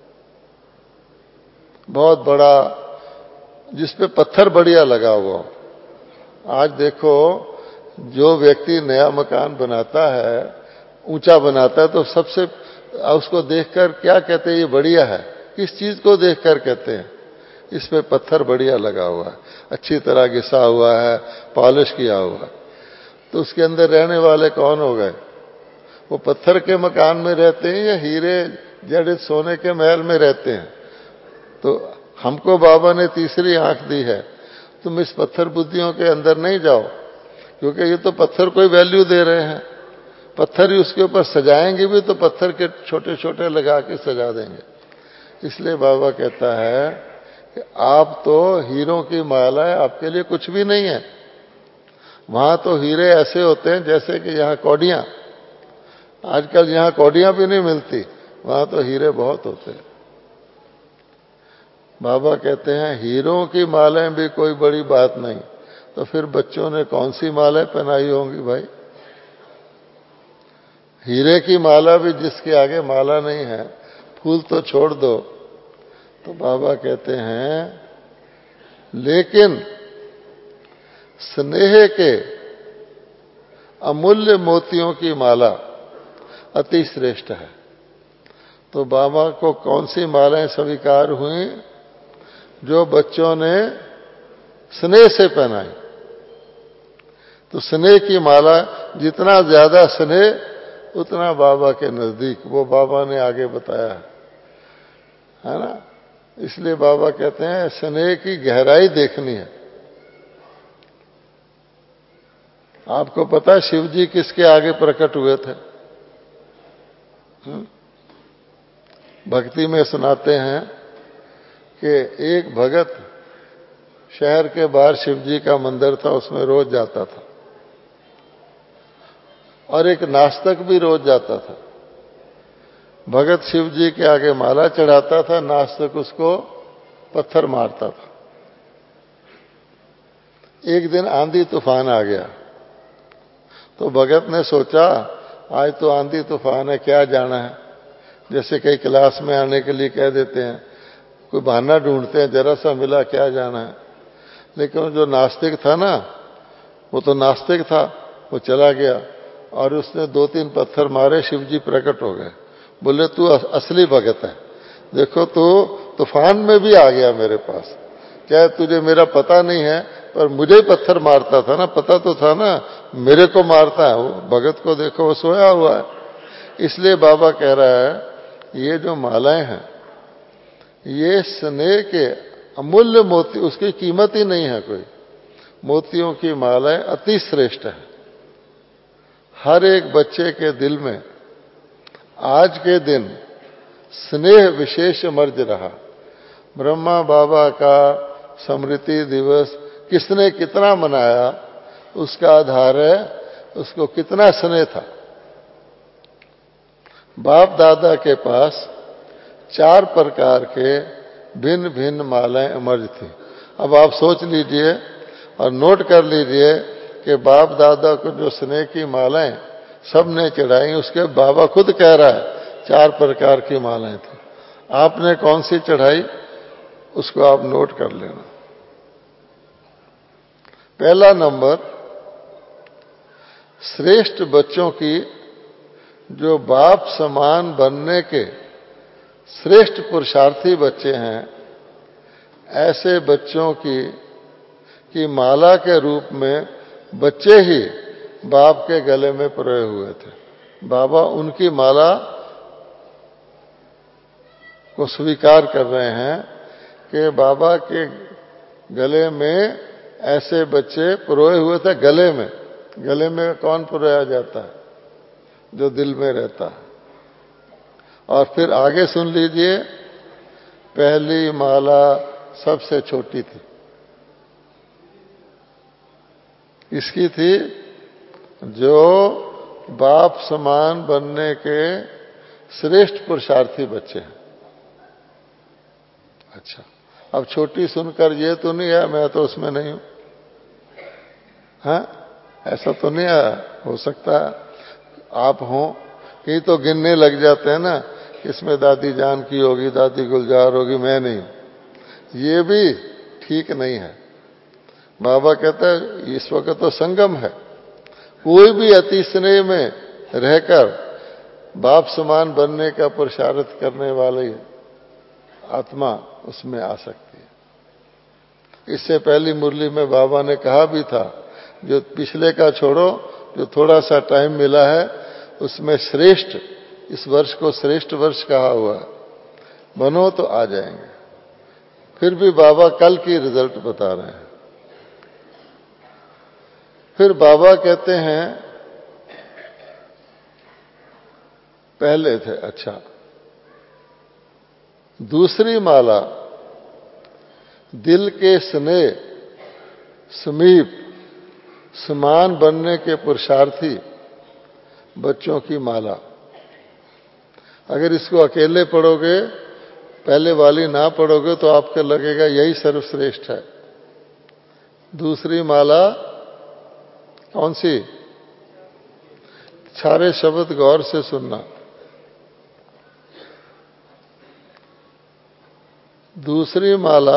बहुत बड़ा, जिसपे पत्थर बढ़िया लगा हुआ हो। आज देखो, जो व्यक्ति नया मकान बनाता है, ऊंचा बनाता है, तो सबसे उसको देखकर क्या कहते हैं? ये बढ़िया है। किस चीज को देखकर कहते हैं? इसमें पत्थर बढ़िया लगा हुआ है, अच्छी तरह घिसा हुआ है, पॉलिश किया हुआ है। तो उसके अंदर रहने वाले कौन हो गए? वो पत्थर के मकान में रहते हैं या हीरे जड़ित सोने के महल में रहते हैं? तो हमको बाबा ने तीसरी आंख दी है। तुम इस पत्थर बुद्धियों के अंदर नहीं जाओ, क्योंकि ये तो पत्थर को वैल्यू दे रहे हैं। पत्थर ही उसके ऊपर सजाएंगे भी तो पत्थर के छोटे छोटे लगा के सजा देंगे। इसलिए बाबा कहता है कि आप तो हीरों की माला है, आपके लिए कुछ भी नहीं है। वहां तो हीरे ऐसे होते हैं जैसे कि यहाँ कौड़ियां। आजकल यहाँ कौड़ियां भी नहीं मिलती, वहां तो हीरे बहुत होते हैं। बाबा कहते हैं हीरों की मालाएं भी कोई बड़ी बात नहीं, तो फिर बच्चों ने कौन सी मालाएं पहनाई होंगी भाई? हीरे की माला भी जिसके आगे माला नहीं है, फूल तो छोड़ दो। तो बाबा कहते हैं लेकिन स्नेह के अमूल्य मोतियों की माला अति श्रेष्ठ है। तो बाबा को कौन सी मालाएं स्वीकार हुई? जो बच्चों ने स्नेह से पहनाई। तो स्नेह की माला, जितना ज्यादा स्नेह उतना बाबा के नजदीक, वो बाबा ने आगे बताया है ना। इसलिए बाबा कहते हैं स्नेह की गहराई देखनी है। आपको पता है शिव जी किसके आगे प्रकट हुए थे? भक्ति में सुनाते हैं कि एक भगत शहर के बाहर शिव जी का मंदिर था, उसमें रोज जाता था, और एक नास्तिक भी रोज जाता था। भगत शिव जी के आगे माला चढ़ाता था, नास्तिक उसको पत्थर मारता था। एक दिन आंधी तूफान आ गया, तो भगत ने सोचा आज तो आंधी तूफान है, क्या जाना है। जैसे कई क्लास में आने के लिए कह देते हैं, कोई बहाना ढूंढते हैं, जरा सा मिला क्या जाना है। लेकिन जो नास्तिक था ना, वो तो नास्तिक था, वो चला गया और उसने दो तीन पत्थर मारे, शिव जी प्रकट हो गए। बोले तू असली भगत है, देखो तू तूफान में भी आ गया मेरे पास, क्या तुझे मेरा पता नहीं है, पर मुझे पत्थर मारता था ना, पता तो था ना मेरे को मारता है। वो भगत को देखो, वो सोया हुआ है। इसलिए बाबा कह रहा है ये जो मालाएं हैं ये स्नेह के अमूल्य मोती, उसकी कीमत ही नहीं है कोई। मोतियों की मालाएं अति श्रेष्ठ है। हर एक बच्चे के दिल में आज के दिन स्नेह विशेष मर्ज रहा। ब्रह्मा बाबा का स्मृति दिवस किसने कितना मनाया, उसका आधार है उसको कितना स्नेह था। बाप दादा के पास चार प्रकार के भिन्न भिन्न मालाएं अमर्ज थी। अब आप सोच लीजिए और नोट कर लीजिए कि बाप दादा को जो स्नेह की मालाएं सबने चढ़ाई, उसके बाबा खुद कह रहा है चार प्रकार की मालाएं थी। आपने कौन सी चढ़ाई उसको आप नोट कर लेना। पहला नंबर, श्रेष्ठ बच्चों की, जो बाप समान बनने के श्रेष्ठ पुरुषार्थी बच्चे हैं, ऐसे बच्चों की की माला के रूप में बच्चे ही बाप के गले में परोए हुए थे। बाबा उनकी माला को स्वीकार कर रहे हैं कि बाबा के गले में ऐसे बच्चे परोए हुए थे। गले में, गले में कौन परोया जाता है? जो दिल में रहता है। और फिर आगे सुन लीजिए, पहली माला सबसे छोटी थी, इसकी थी जो बाप समान बनने के श्रेष्ठ पुरुषार्थी बच्चे हैं। अच्छा, अब छोटी सुनकर ये तो नहीं है मैं तो उसमें नहीं हूं, हाँ ऐसा तो नहीं है। हो सकता है आप हों, कहीं तो गिनने लग जाते हैं ना, इसमें दादी जान की होगी, दादी गुलजार होगी, मैं नहीं हूं। ये भी ठीक नहीं है। बाबा कहता है इस वक्त तो संगम है, कोई भी अति स्नेह में रहकर बाप समान बनने का पुरुषार्थ करने वाली आत्मा उसमें आ सकती है। इससे पहली मुरली में बाबा ने कहा भी था, जो पिछले का छोड़ो, जो थोड़ा सा टाइम मिला है उसमें श्रेष्ठ, इस वर्ष को श्रेष्ठ वर्ष कहा हुआ है, बनो तो आ जाएंगे। फिर भी बाबा कल की रिजल्ट बता रहे हैं। फिर बाबा कहते हैं पहले थे। अच्छा, दूसरी माला, दिल के स्नेह समीप समान बनने के पुरुषार्थी बच्चों की माला। अगर इसको अकेले पढ़ोगे पहले वाली ना पढ़ोगे तो आपको लगेगा यही सर्वश्रेष्ठ है। दूसरी माला कौन सी? सारे शब्द गौर से सुनना। दूसरी माला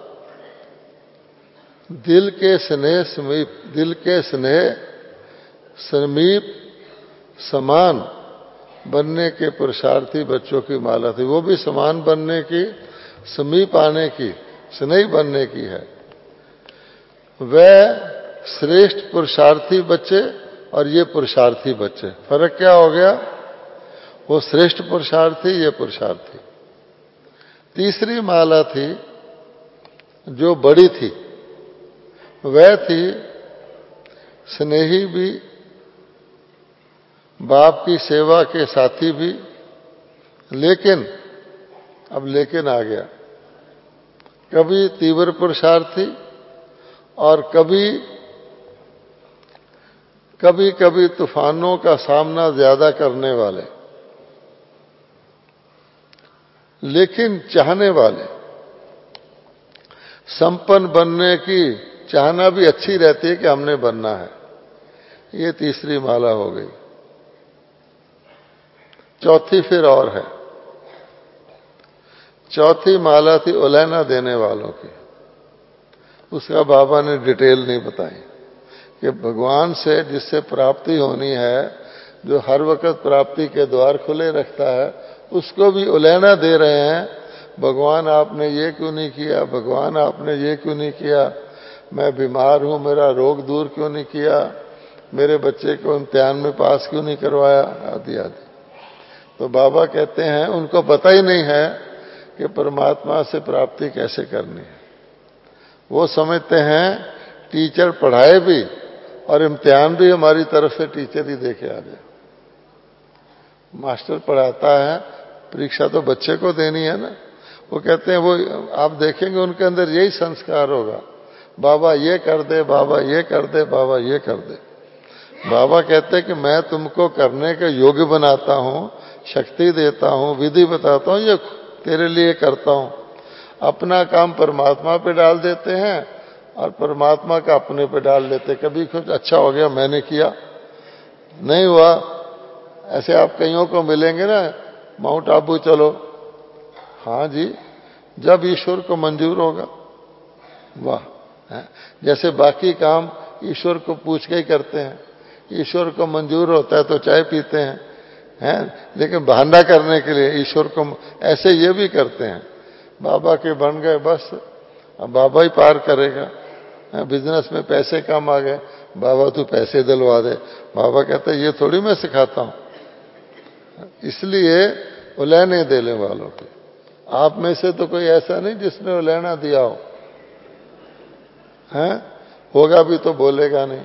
दिल के स्नेह समीप, दिल के स्नेह समीप समान बनने के पुरुषार्थी बच्चों की माला थी। वो भी समान बनने की, समीप आने की, स्नेही बनने की है। वह श्रेष्ठ पुरुषार्थी बच्चे और ये पुरुषार्थी बच्चे, फर्क क्या हो गया? वो श्रेष्ठ पुरुषार्थी, ये पुरुषार्थी। तीसरी माला थी जो बड़ी थी, वह थी स्नेही भी, बाप की सेवा के साथी भी, लेकिन अब लेकिन आ गया, कभी तीव्र पुरुषार्थी और कभी कभी कभी तूफानों का सामना ज्यादा करने वाले, लेकिन चाहने वाले। संपन्न बनने की चाहना भी अच्छी रहती है कि हमने बनना है। ये तीसरी माला हो गई। चौथी फिर और है। चौथी माला थी उलहना देने वालों की। उसका बाबा ने डिटेल नहीं बताई कि भगवान से जिससे प्राप्ति होनी है, जो हर वक्त प्राप्ति के द्वार खुले रखता है, उसको भी उलहना दे रहे हैं। भगवान आपने ये क्यों नहीं किया, भगवान आपने ये क्यों नहीं किया, मैं बीमार हूं, मेरा रोग दूर क्यों नहीं किया, मेरे बच्चे को इम्तिहान में पास क्यों नहीं करवाया, आदि आदि। तो बाबा कहते हैं उनको पता ही नहीं है कि परमात्मा से प्राप्ति कैसे करनी है। वो समझते हैं टीचर पढ़ाए भी और इम्तिहान भी हमारी तरफ से टीचर ही दे के आ जाए। मास्टर पढ़ाता है, परीक्षा तो बच्चे को देनी है ना। वो कहते हैं, वो आप देखेंगे उनके अंदर यही संस्कार होगा, बाबा ये कर दे, बाबा ये कर दे, बाबा ये कर दे। बाबा कहते हैं कि मैं तुमको करने के योग्य बनाता हूं, शक्ति देता हूं, विधि बताता हूं, ये तेरे लिए करता हूं। अपना काम परमात्मा पे डाल देते हैं और परमात्मा का अपने पे डाल देते। कभी कुछ अच्छा हो गया, मैंने किया, नहीं हुआ। ऐसे आप कईयों को मिलेंगे ना, माउंट आबू चलो, हाँ जी, जब ईश्वर को मंजूर होगा, वाह। जैसे बाकी काम ईश्वर को पूछ के ही करते हैं। ईश्वर को मंजूर होता है तो चाय पीते हैं, हैं? लेकिन बहाना करने के लिए ईश्वर को, ऐसे ये भी करते हैं। बाबा के बन गए बस, अब बाबा ही पार करेगा। बिजनेस में पैसे कम आ गए, बाबा तू पैसे दिलवा दे। बाबा कहते हैं ये थोड़ी मैं सिखाता हूं। इसलिए उलहने देने वालों की, आप में से तो कोई ऐसा नहीं जिसने उलहना दिया हो, हैं? होगा भी तो बोलेगा नहीं।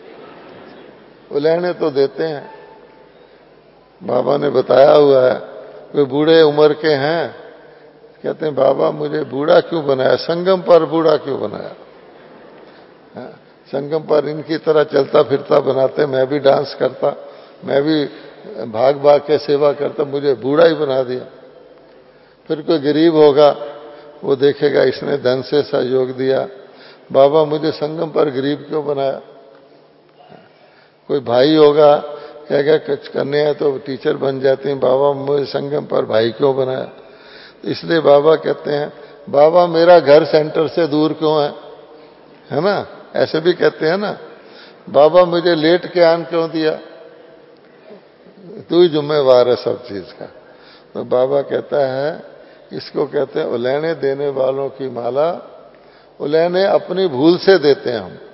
उलहने तो देते हैं। बाबा ने बताया हुआ है, कोई बूढ़े उम्र के हैं, कहते हैं बाबा मुझे बूढ़ा क्यों बनाया, संगम पर बूढ़ा क्यों बनाया। संगम पर इनकी तरह चलता फिरता बनाते, मैं भी डांस करता, मैं भी भाग भाग के सेवा करता, मुझे बूढ़ा ही बना दिया। फिर कोई गरीब होगा, वो देखेगा इसने धन से सहयोग दिया, बाबा मुझे संगम पर गरीब क्यों बनाया। कोई भाई होगा, कहेगा कुछ करने है तो टीचर बन जाते हैं, बाबा मुझे संगम पर भाई क्यों बनाया। तो इसलिए बाबा कहते हैं, बाबा मेरा घर सेंटर से दूर क्यों है, है ना। ऐसे भी कहते हैं ना, बाबा मुझे लेट के आन क्यों दिया, तू ही जिम्मेवार है सब चीज का। तो बाबा कहता है, इसको कहते हैं उलहने देने वालों की माला। उलहने अपनी भूल से देते हैं हम।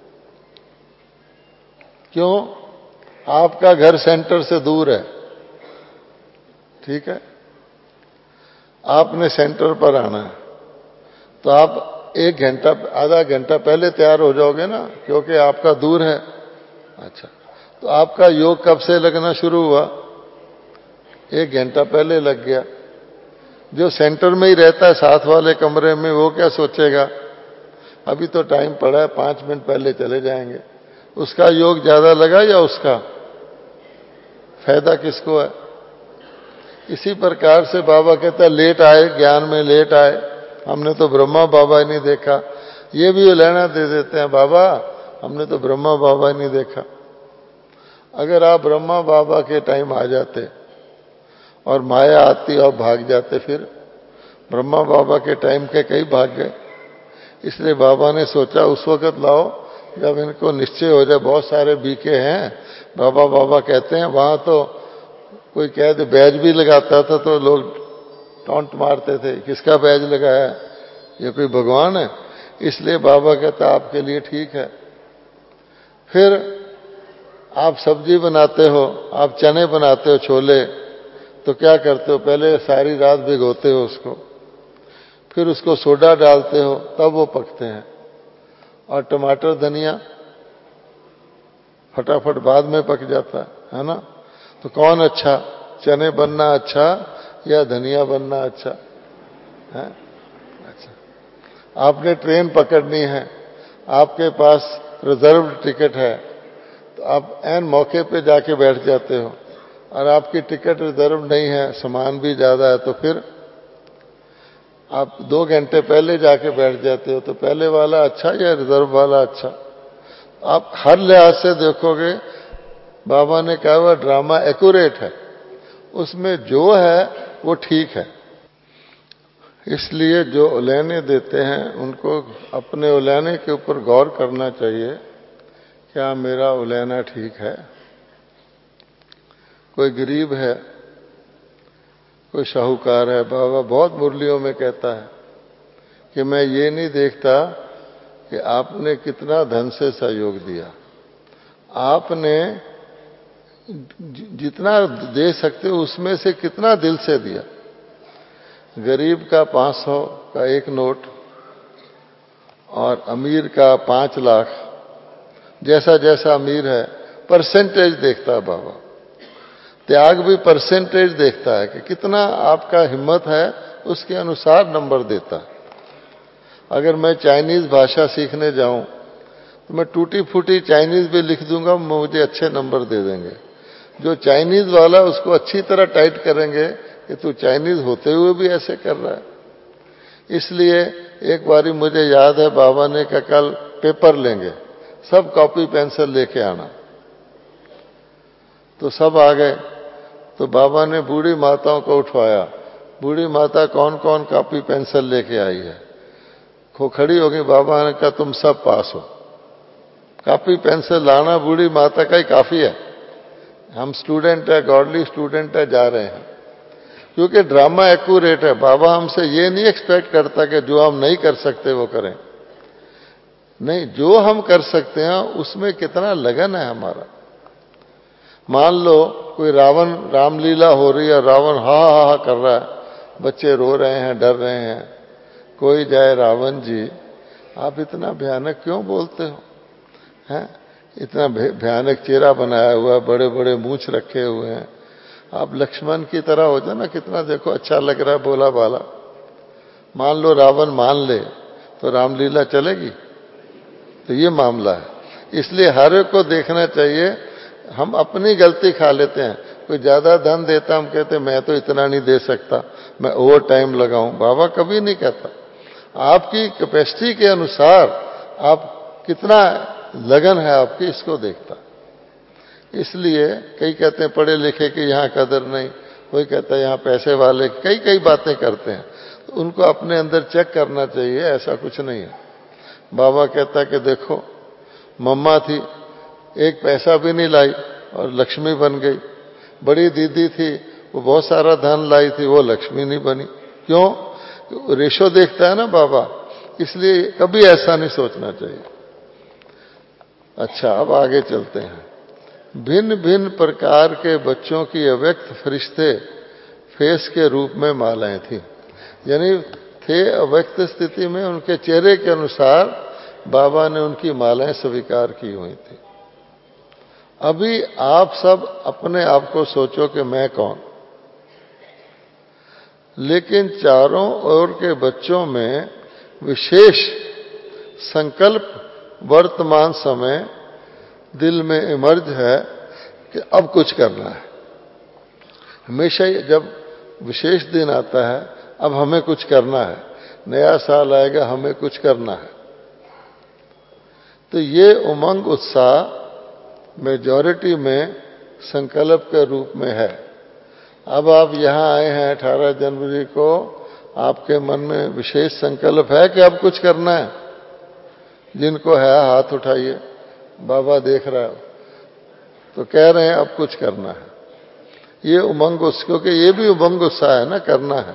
क्यों? आपका घर सेंटर से दूर है, ठीक है, आपने सेंटर पर आना है, तो आप एक घंटा आधा घंटा पहले तैयार हो जाओगे ना, क्योंकि आपका दूर है। अच्छा, तो आपका योग कब से लगना शुरू हुआ? एक घंटा पहले लग गया। जो सेंटर में ही रहता है साथ वाले कमरे में, वो क्या सोचेगा, अभी तो टाइम पड़ा है, पांच मिनट पहले चले जाएंगे। उसका योग ज्यादा लगा या उसका? फायदा किसको है? इसी प्रकार से बाबा कहता है लेट आए, ज्ञान में लेट आए, हमने तो ब्रह्मा बाबा ही नहीं देखा। ये भी लेना दे देते हैं, बाबा हमने तो ब्रह्मा बाबा ही नहीं देखा। अगर आप ब्रह्मा बाबा के टाइम आ जाते और माया आती और भाग जाते, फिर ब्रह्मा बाबा के टाइम के कई भाग गए। इसलिए बाबा ने सोचा उस वक्त लाओ जब इनको निश्चय हो जाए। बहुत सारे बीके हैं, बाबा बाबा कहते हैं, वहां तो कोई कह दे बैज भी लगाता था तो लोग टॉन्ट मारते थे, किसका बैज लगाया, ये कोई भगवान है। इसलिए बाबा कहता आपके लिए ठीक है। फिर आप सब्जी बनाते हो, आप चने बनाते हो, छोले, तो क्या करते हो, पहले सारी रात भिगोते हो उसको, फिर उसको सोडा डालते हो, तब वो पकते हैं। और टमाटर धनिया फटाफट बाद में पक जाता है, है ना। तो कौन अच्छा, चने बनना अच्छा या धनिया बनना अच्छा है? अच्छा, आपने ट्रेन पकड़नी है, आपके पास रिजर्व टिकट है, तो आप ऐन मौके पे जाके बैठ जाते हो। और आपकी टिकट रिजर्व नहीं है, सामान भी ज्यादा है, तो फिर आप दो घंटे पहले जाके बैठ जाते हो। तो पहले वाला अच्छा या रिजर्व वाला अच्छा? आप हर लिहाज से देखोगे बाबा ने कहा हुआ ड्रामा एक्यूरेट है, उसमें जो है वो ठीक है। इसलिए जो उलैने देते हैं उनको अपने उलैने के ऊपर गौर करना चाहिए, क्या मेरा उलैना ठीक है। कोई गरीब है, कोई साहूकार है, बाबा बहुत मुरलियों में कहता है कि मैं ये नहीं देखता कि आपने कितना धन से सहयोग दिया, आपने जितना दे सकते हो उसमें से कितना दिल से दिया। गरीब का पांच सौ का एक नोट और अमीर का पांच लाख, जैसा जैसा अमीर है परसेंटेज देखता है बाबा। त्याग भी परसेंटेज देखता है कि कितना आपका हिम्मत है, उसके अनुसार नंबर देता है। अगर मैं चाइनीज भाषा सीखने जाऊं तो मैं टूटी फूटी चाइनीज भी लिख दूंगा, मुझे अच्छे नंबर दे देंगे। जो चाइनीज वाला उसको अच्छी तरह टाइट करेंगे कि तू चाइनीज होते हुए भी ऐसे कर रहा है। इसलिए एक बारी मुझे याद है बाबा ने कहा कल पेपर लेंगे, सब कॉपी पेंसिल लेके आना। तो सब आ गए। तो बाबा ने बूढ़ी माताओं को उठवाया, बूढ़ी माता कौन कौन कॉपी पेंसिल लेके आई है। खो खड़ी हो गई। बाबा ने कहा तुम सब पास हो, कॉपी पेंसिल लाना बूढ़ी माता का ही काफी है, हम स्टूडेंट है, गॉडली स्टूडेंट है, जा रहे हैं। क्योंकि ड्रामा एक्यूरेट है। बाबा हमसे ये नहीं एक्सपेक्ट करता कि जो हम नहीं कर सकते वो करें, नहीं, जो हम कर सकते हैं उसमें कितना लगन है हमारा। मान लो कोई रावण रामलीला हो रही है, रावण हा हा हा कर रहा है, बच्चे रो रहे हैं, डर रहे हैं, कोई जाए रावण जी आप इतना भयानक क्यों बोलते हो, हैं? इतना भयानक चेहरा बनाया हुआ, बड़े बड़े मूंछ रखे हुए हैं, आप लक्ष्मण की तरह हो जाना, कितना देखो अच्छा लग रहा है बोला बाला। मान लो रावण मान ले तो रामलीला चलेगी? तो ये मामला है। इसलिए हर एक को देखना चाहिए। हम अपनी गलती खा लेते हैं। कोई ज्यादा धन देता, हम कहते मैं तो इतना नहीं दे सकता, मैं ओवर टाइम लगाऊं। बाबा कभी नहीं कहता, आपकी कैपेसिटी के अनुसार आप कितना लगन है आपकी, इसको देखता। इसलिए कई कहते हैं पढ़े लिखे की यहाँ कदर नहीं, कोई कहता है यहाँ पैसे वाले, कई कई बातें करते हैं। तो उनको अपने अंदर चेक करना चाहिए, ऐसा कुछ नहीं है। बाबा कहता कि देखो मम्मा थी, एक पैसा भी नहीं लाई और लक्ष्मी बन गई। बड़ी दीदी थी, वो बहुत सारा धन लाई थी, वो लक्ष्मी नहीं बनी। क्यों? रेशो देखता है ना बाबा, इसलिए कभी ऐसा नहीं सोचना चाहिए। अच्छा, अब आगे चलते हैं। भिन्न भिन्न प्रकार के बच्चों की अव्यक्त फरिश्ते फेस के रूप में मालाएं थी, यानी थे अव्यक्त स्थिति में, उनके चेहरे के अनुसार बाबा ने उनकी मालाएं स्वीकार की हुई थी। अभी आप सब अपने आप को सोचो कि मैं कौन। लेकिन चारों ओर के बच्चों में विशेष संकल्प वर्तमान समय दिल में इमर्ज है कि अब कुछ करना है। हमेशा जब विशेष दिन आता है, अब हमें कुछ करना है, नया साल आएगा, हमें कुछ करना है। तो ये उमंग उत्साह मेजॉरिटी में संकल्प के रूप में है। अब आप यहाँ आए हैं अठारह जनवरी को, आपके मन में विशेष संकल्प है कि अब कुछ करना है? जिनको है हाथ उठाइए, बाबा देख रहा है, तो कह रहे हैं अब कुछ करना है। ये उमंग उत्साह, क्योंकि ये भी उमंग उत्साह है ना, करना है।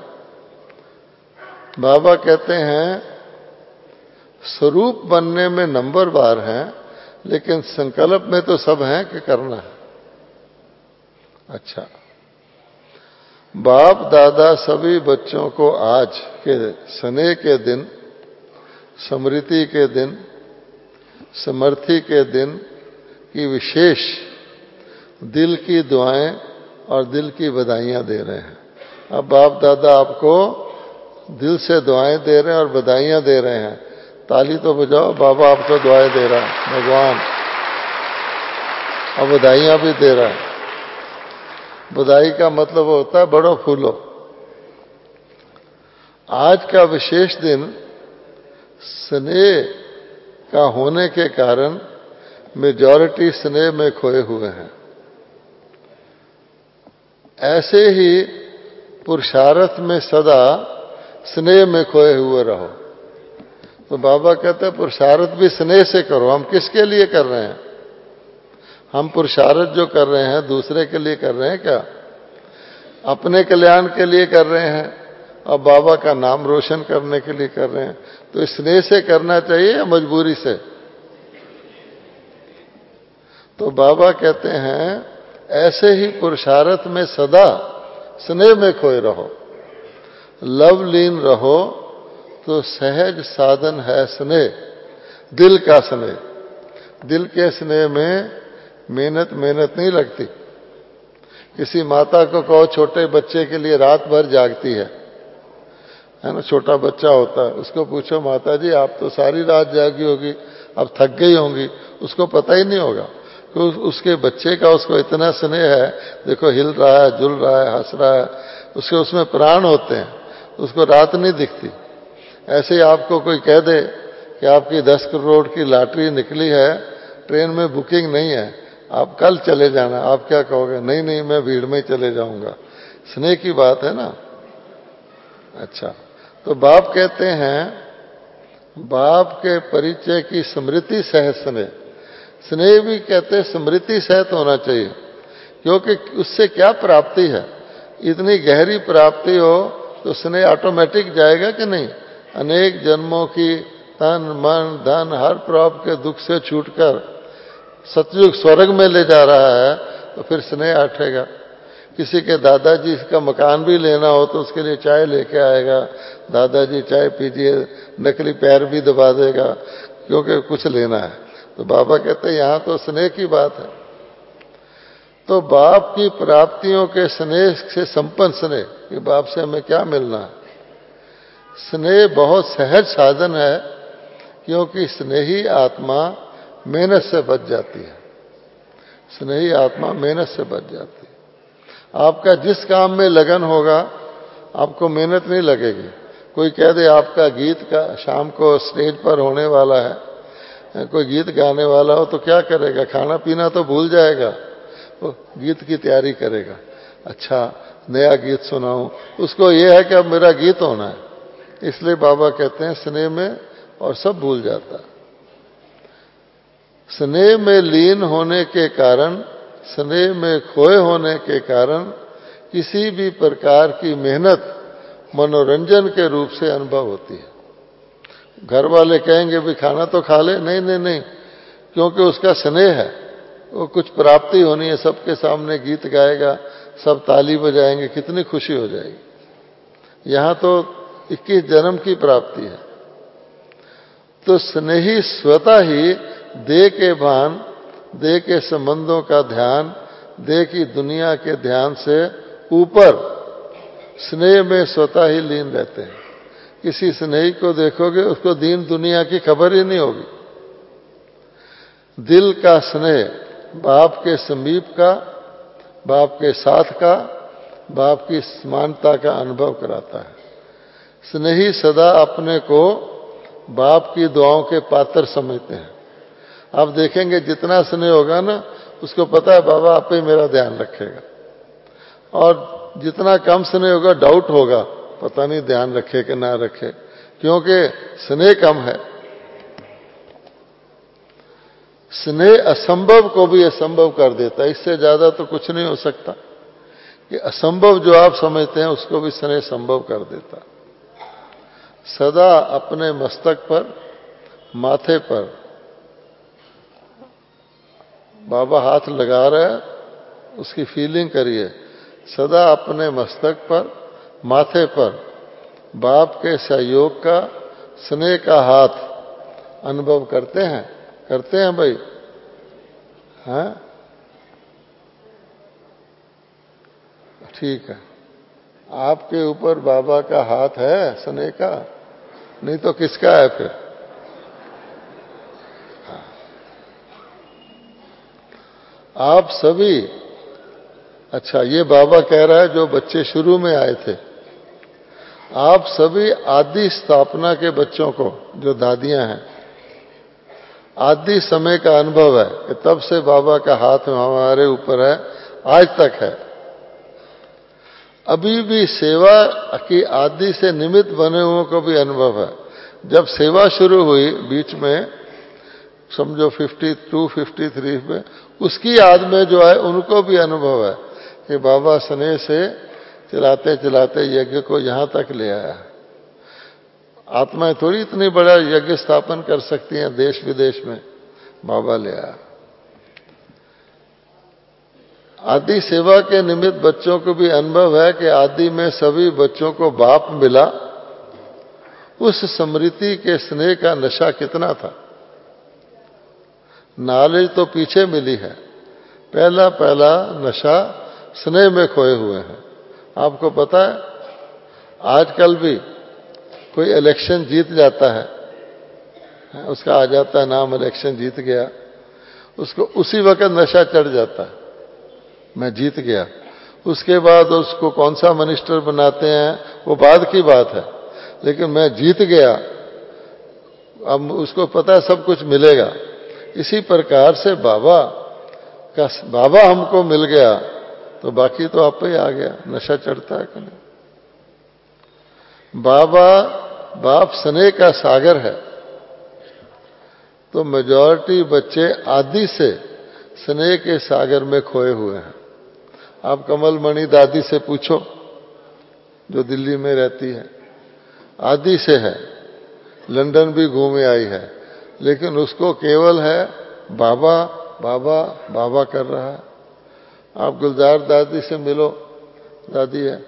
बाबा कहते हैं स्वरूप बनने में नंबर बार हैं, लेकिन संकल्प में तो सब हैं कि करना है। अच्छा, बाप दादा सभी बच्चों को आज के स्नेह के दिन, स्मृति के दिन, समर्थी के दिन की विशेष दिल की दुआएं और दिल की बधाइयां दे रहे हैं। अब बाप दादा आपको दिल से दुआएं दे रहे हैं और बधाइयां दे रहे हैं। ताली तो बजाओ, बाबा आपको दुआएं दे रहा है भगवान, और बधाइयां भी दे रहा है। बधाई का मतलब होता है बड़ो फूलो। आज का विशेष दिन स्नेह का होने के कारण मेजॉरिटी स्नेह में खोए हुए हैं। ऐसे ही पुरुषार्थ में सदा स्नेह में खोए हुए रहो। तो बाबा कहते हैं पुरुषार्थ भी स्नेह से करो। हम किसके लिए कर रहे हैं? हम पुरुषार्थ जो कर रहे हैं दूसरे के लिए कर रहे हैं क्या? अपने कल्याण के लिए कर रहे हैं और बाबा का नाम रोशन करने के लिए कर रहे हैं। तो स्नेह से करना चाहिए या मजबूरी से? तो बाबा कहते हैं ऐसे ही पुरुषार्थ में सदा स्नेह में खोए रहो, लवलीन रहो, तो सहज साधन है स्नेह, दिल का स्नेह। दिल के स्नेह में मेहनत मेहनत नहीं लगती। किसी माता को कहो छोटे बच्चे के लिए रात भर जागती है, है ना, छोटा बच्चा होता है, उसको पूछो माता जी आप तो सारी रात जागी होगी, अब थक गई होंगी, उसको पता ही नहीं होगा कि उसके बच्चे का उसको इतना स्नेह है। देखो हिल रहा है, झुल रहा है, हंस रहा है, उसके उसमें प्राण होते हैं, उसको रात नहीं दिखती। ऐसे ही आपको कोई कह दे कि आपकी दस करोड़ की लॉटरी निकली है, ट्रेन में बुकिंग नहीं है, आप कल चले जाना, आप क्या कहोगे? नहीं नहीं मैं भीड़ में चले जाऊंगा। स्नेह की बात है ना। अच्छा, तो बाप कहते हैं बाप के परिचय की स्मृति सह स्नेह। स्नेह भी कहते हैं स्मृति सहित होना चाहिए, क्योंकि उससे क्या प्राप्ति है? इतनी गहरी प्राप्ति हो तो स्नेह ऑटोमेटिक जाएगा कि नहीं? अनेक जन्मों की तन मन धन हर प्रॉप के दुख से छूटकर सतयुग स्वर्ग में ले जा रहा है, तो फिर स्नेह हटेगा। किसी के दादाजी का मकान भी लेना हो तो उसके लिए चाय लेके आएगा, दादाजी चाय पीजिए, नकली पैर भी दबा देगा क्योंकि कुछ लेना है। तो बाबा कहते हैं यहां तो स्नेह की बात है। तो बाप की प्राप्तियों के स्नेह से संपन्न स्नेह कि बाप से हमें क्या मिलना है। स्नेह बहुत सहज साधन है, क्योंकि स्नेही आत्मा मेहनत से बच जाती है। स्नेही आत्मा मेहनत से बच जाती है। आपका जिस काम में लगन होगा आपको मेहनत नहीं लगेगी। कोई कह दे आपका गीत का शाम को स्टेज पर होने वाला है, कोई गीत गाने वाला हो तो क्या करेगा? खाना पीना तो भूल जाएगा, वो गीत की तैयारी करेगा। अच्छा नया गीत सुनाऊं, उसको ये है कि अब मेरा गीत होना है। इसलिए बाबा कहते हैं स्नेह में और सब भूल जाता है। स्नेह में लीन होने के कारण, स्नेह में खोए होने के कारण किसी भी प्रकार की मेहनत मनोरंजन के रूप से अनुभव होती है। घर वाले कहेंगे भी खाना तो खा ले, नहीं नहीं नहीं, क्योंकि उसका स्नेह है, वो कुछ प्राप्ति होनी है। सबके सामने गीत गाएगा, सब ताली बजाएंगे, कितनी खुशी हो जाएगी। यहां तो इक्कीस जन्म की प्राप्ति है। तो स्नेही स्वतः ही देह के भान, देह के संबंधों का ध्यान, देह की दुनिया के ध्यान से ऊपर स्नेह में स्वतः ही लीन रहते हैं। किसी स्नेही को देखोगे उसको दीन दुनिया की खबर ही नहीं होगी। दिल का स्नेह बाप के समीप का, बाप के साथ का बाप की समानता का अनुभव कराता है। स्नेही सदा अपने को बाप की दुआओं के पात्र समझते हैं। आप देखेंगे जितना स्नेह होगा ना, उसको पता है बाबा आप ही मेरा ध्यान रखेगा। और जितना कम स्नेह होगा, डाउट होगा, पता नहीं ध्यान रखे कि ना रखे, क्योंकि स्नेह कम है। स्नेह असंभव को भी असंभव कर देता है। इससे ज्यादा तो कुछ नहीं हो सकता कि असंभव जो आप समझते हैं उसको भी स्नेह संभव कर देता। सदा अपने मस्तक पर, माथे पर बाबा हाथ लगा रहे हैं, उसकी फीलिंग करिए। सदा अपने मस्तक पर, माथे पर बाप के सहयोग का, स्नेह का हाथ अनुभव करते हैं। करते हैं भाई? हाँ, ठीक है। आपके ऊपर बाबा का हाथ है स्नेह का, नहीं तो किसका है फिर? आप सभी, अच्छा ये बाबा कह रहा है जो बच्चे शुरू में आए थे, आप सभी आदि स्थापना के बच्चों को, जो दादियां हैं, आदि समय का अनुभव है कि तब से बाबा का हाथ हमारे ऊपर है, आज तक है। अभी भी सेवा की आदि से निमित्त बने हुओं को भी अनुभव है। जब सेवा शुरू हुई बीच में, समझो बावन, तिरेपन में, उसकी याद में जो है उनको भी अनुभव है कि बाबा स्नेह से चलाते चलाते यज्ञ को यहां तक ले आया। आत्माएं थोड़ी इतनी बड़ा यज्ञ स्थापन कर सकती हैं देश विदेश में, बाबा ले आया। आदि सेवा के निमित्त बच्चों को भी अनुभव है कि आदि में सभी बच्चों को बाप मिला। उस स्मृति के स्नेह का नशा कितना था। नॉलेज तो पीछे मिली है, पहला पहला नशा स्नेह में खोए हुए हैं। आपको पता है आजकल भी कोई इलेक्शन जीत जाता है, उसका आ जाता है नाम, इलेक्शन जीत गया, उसको उसी वक्त नशा चढ़ जाता है, मैं जीत गया। उसके बाद उसको कौन सा मिनिस्टर बनाते हैं वो बाद की बात है, लेकिन मैं जीत गया, अब उसको पता है सब कुछ मिलेगा। इसी प्रकार से बाबा का, बाबा हमको मिल गया तो बाकी तो आप ही आ गया। नशा चढ़ता है कि नहीं? बाबा बाप स्नेह का सागर है, तो मेजॉरिटी बच्चे आदि से स्नेह के सागर में खोए हुए हैं। आप कमलमणि दादी से पूछो जो दिल्ली में रहती है, आदि से है, लंदन भी घूमे आई है, लेकिन उसको केवल है बाबा बाबा बाबा कर रहा है। आप गुलजार दादी से मिलो, दादी है,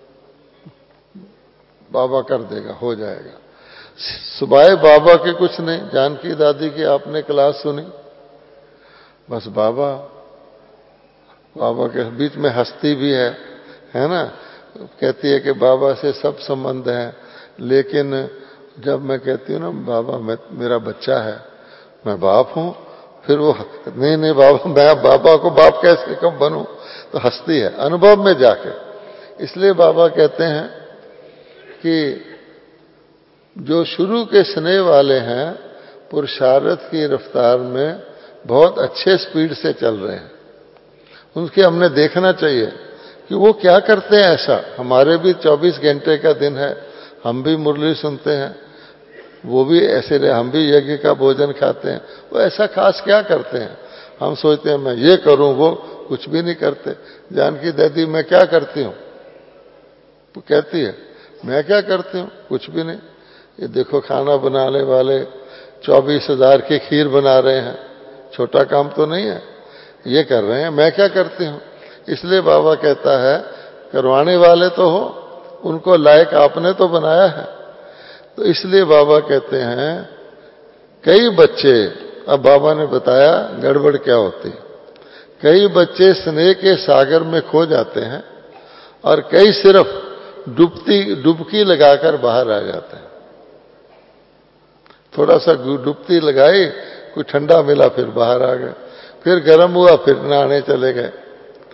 बाबा कर देगा, हो जाएगा। सुबह बाबा के कुछ नहीं। जानकी दादी की आपने क्लास सुनी, बस बाबा बाबा के बीच में हस्ती भी है, है ना। कहती है कि बाबा से सब संबंध है, लेकिन जब मैं कहती हूँ ना बाबा मैं, मेरा बच्चा है, मैं बाप हूं, फिर वो नहीं नहीं बाबा मैं बाबा को बाप कैसे कब बनूं, तो हंसती है अनुभव में जाके। इसलिए बाबा कहते हैं कि जो शुरू के स्नेह वाले हैं पुरुषार्थ की रफ्तार में बहुत अच्छे स्पीड से चल रहे हैं, उनके हमने देखना चाहिए कि वो क्या करते हैं। ऐसा हमारे भी चौबीस घंटे का दिन है, हम भी मुरली सुनते हैं, वो भी ऐसे रहे, हम भी यज्ञ का भोजन खाते हैं, वो ऐसा खास क्या करते हैं। हम सोचते हैं मैं ये करूं, वो कुछ भी नहीं करते। जानकी दादी मैं क्या करती हूं, तो कहती है मैं क्या करती हूं, कुछ भी नहीं। ये देखो खाना बनाने वाले चौबीस हजार की खीर बना रहे हैं, छोटा काम तो नहीं है, ये कर रहे हैं, मैं क्या करती हूं। इसलिए बाबा कहता है करवाने वाले तो हो, उनको लायक आपने तो बनाया है। तो इसलिए बाबा कहते हैं कई बच्चे, अब बाबा ने बताया गड़बड़ क्या होती, कई बच्चे स्नेह के सागर में खो जाते हैं और कई सिर्फ डुबती डुबकी लगाकर बाहर आ जाते हैं। थोड़ा सा डुबकी लगाई, कोई ठंडा मिला फिर बाहर आ गए, फिर गर्म हुआ फिर नहाने चले गए।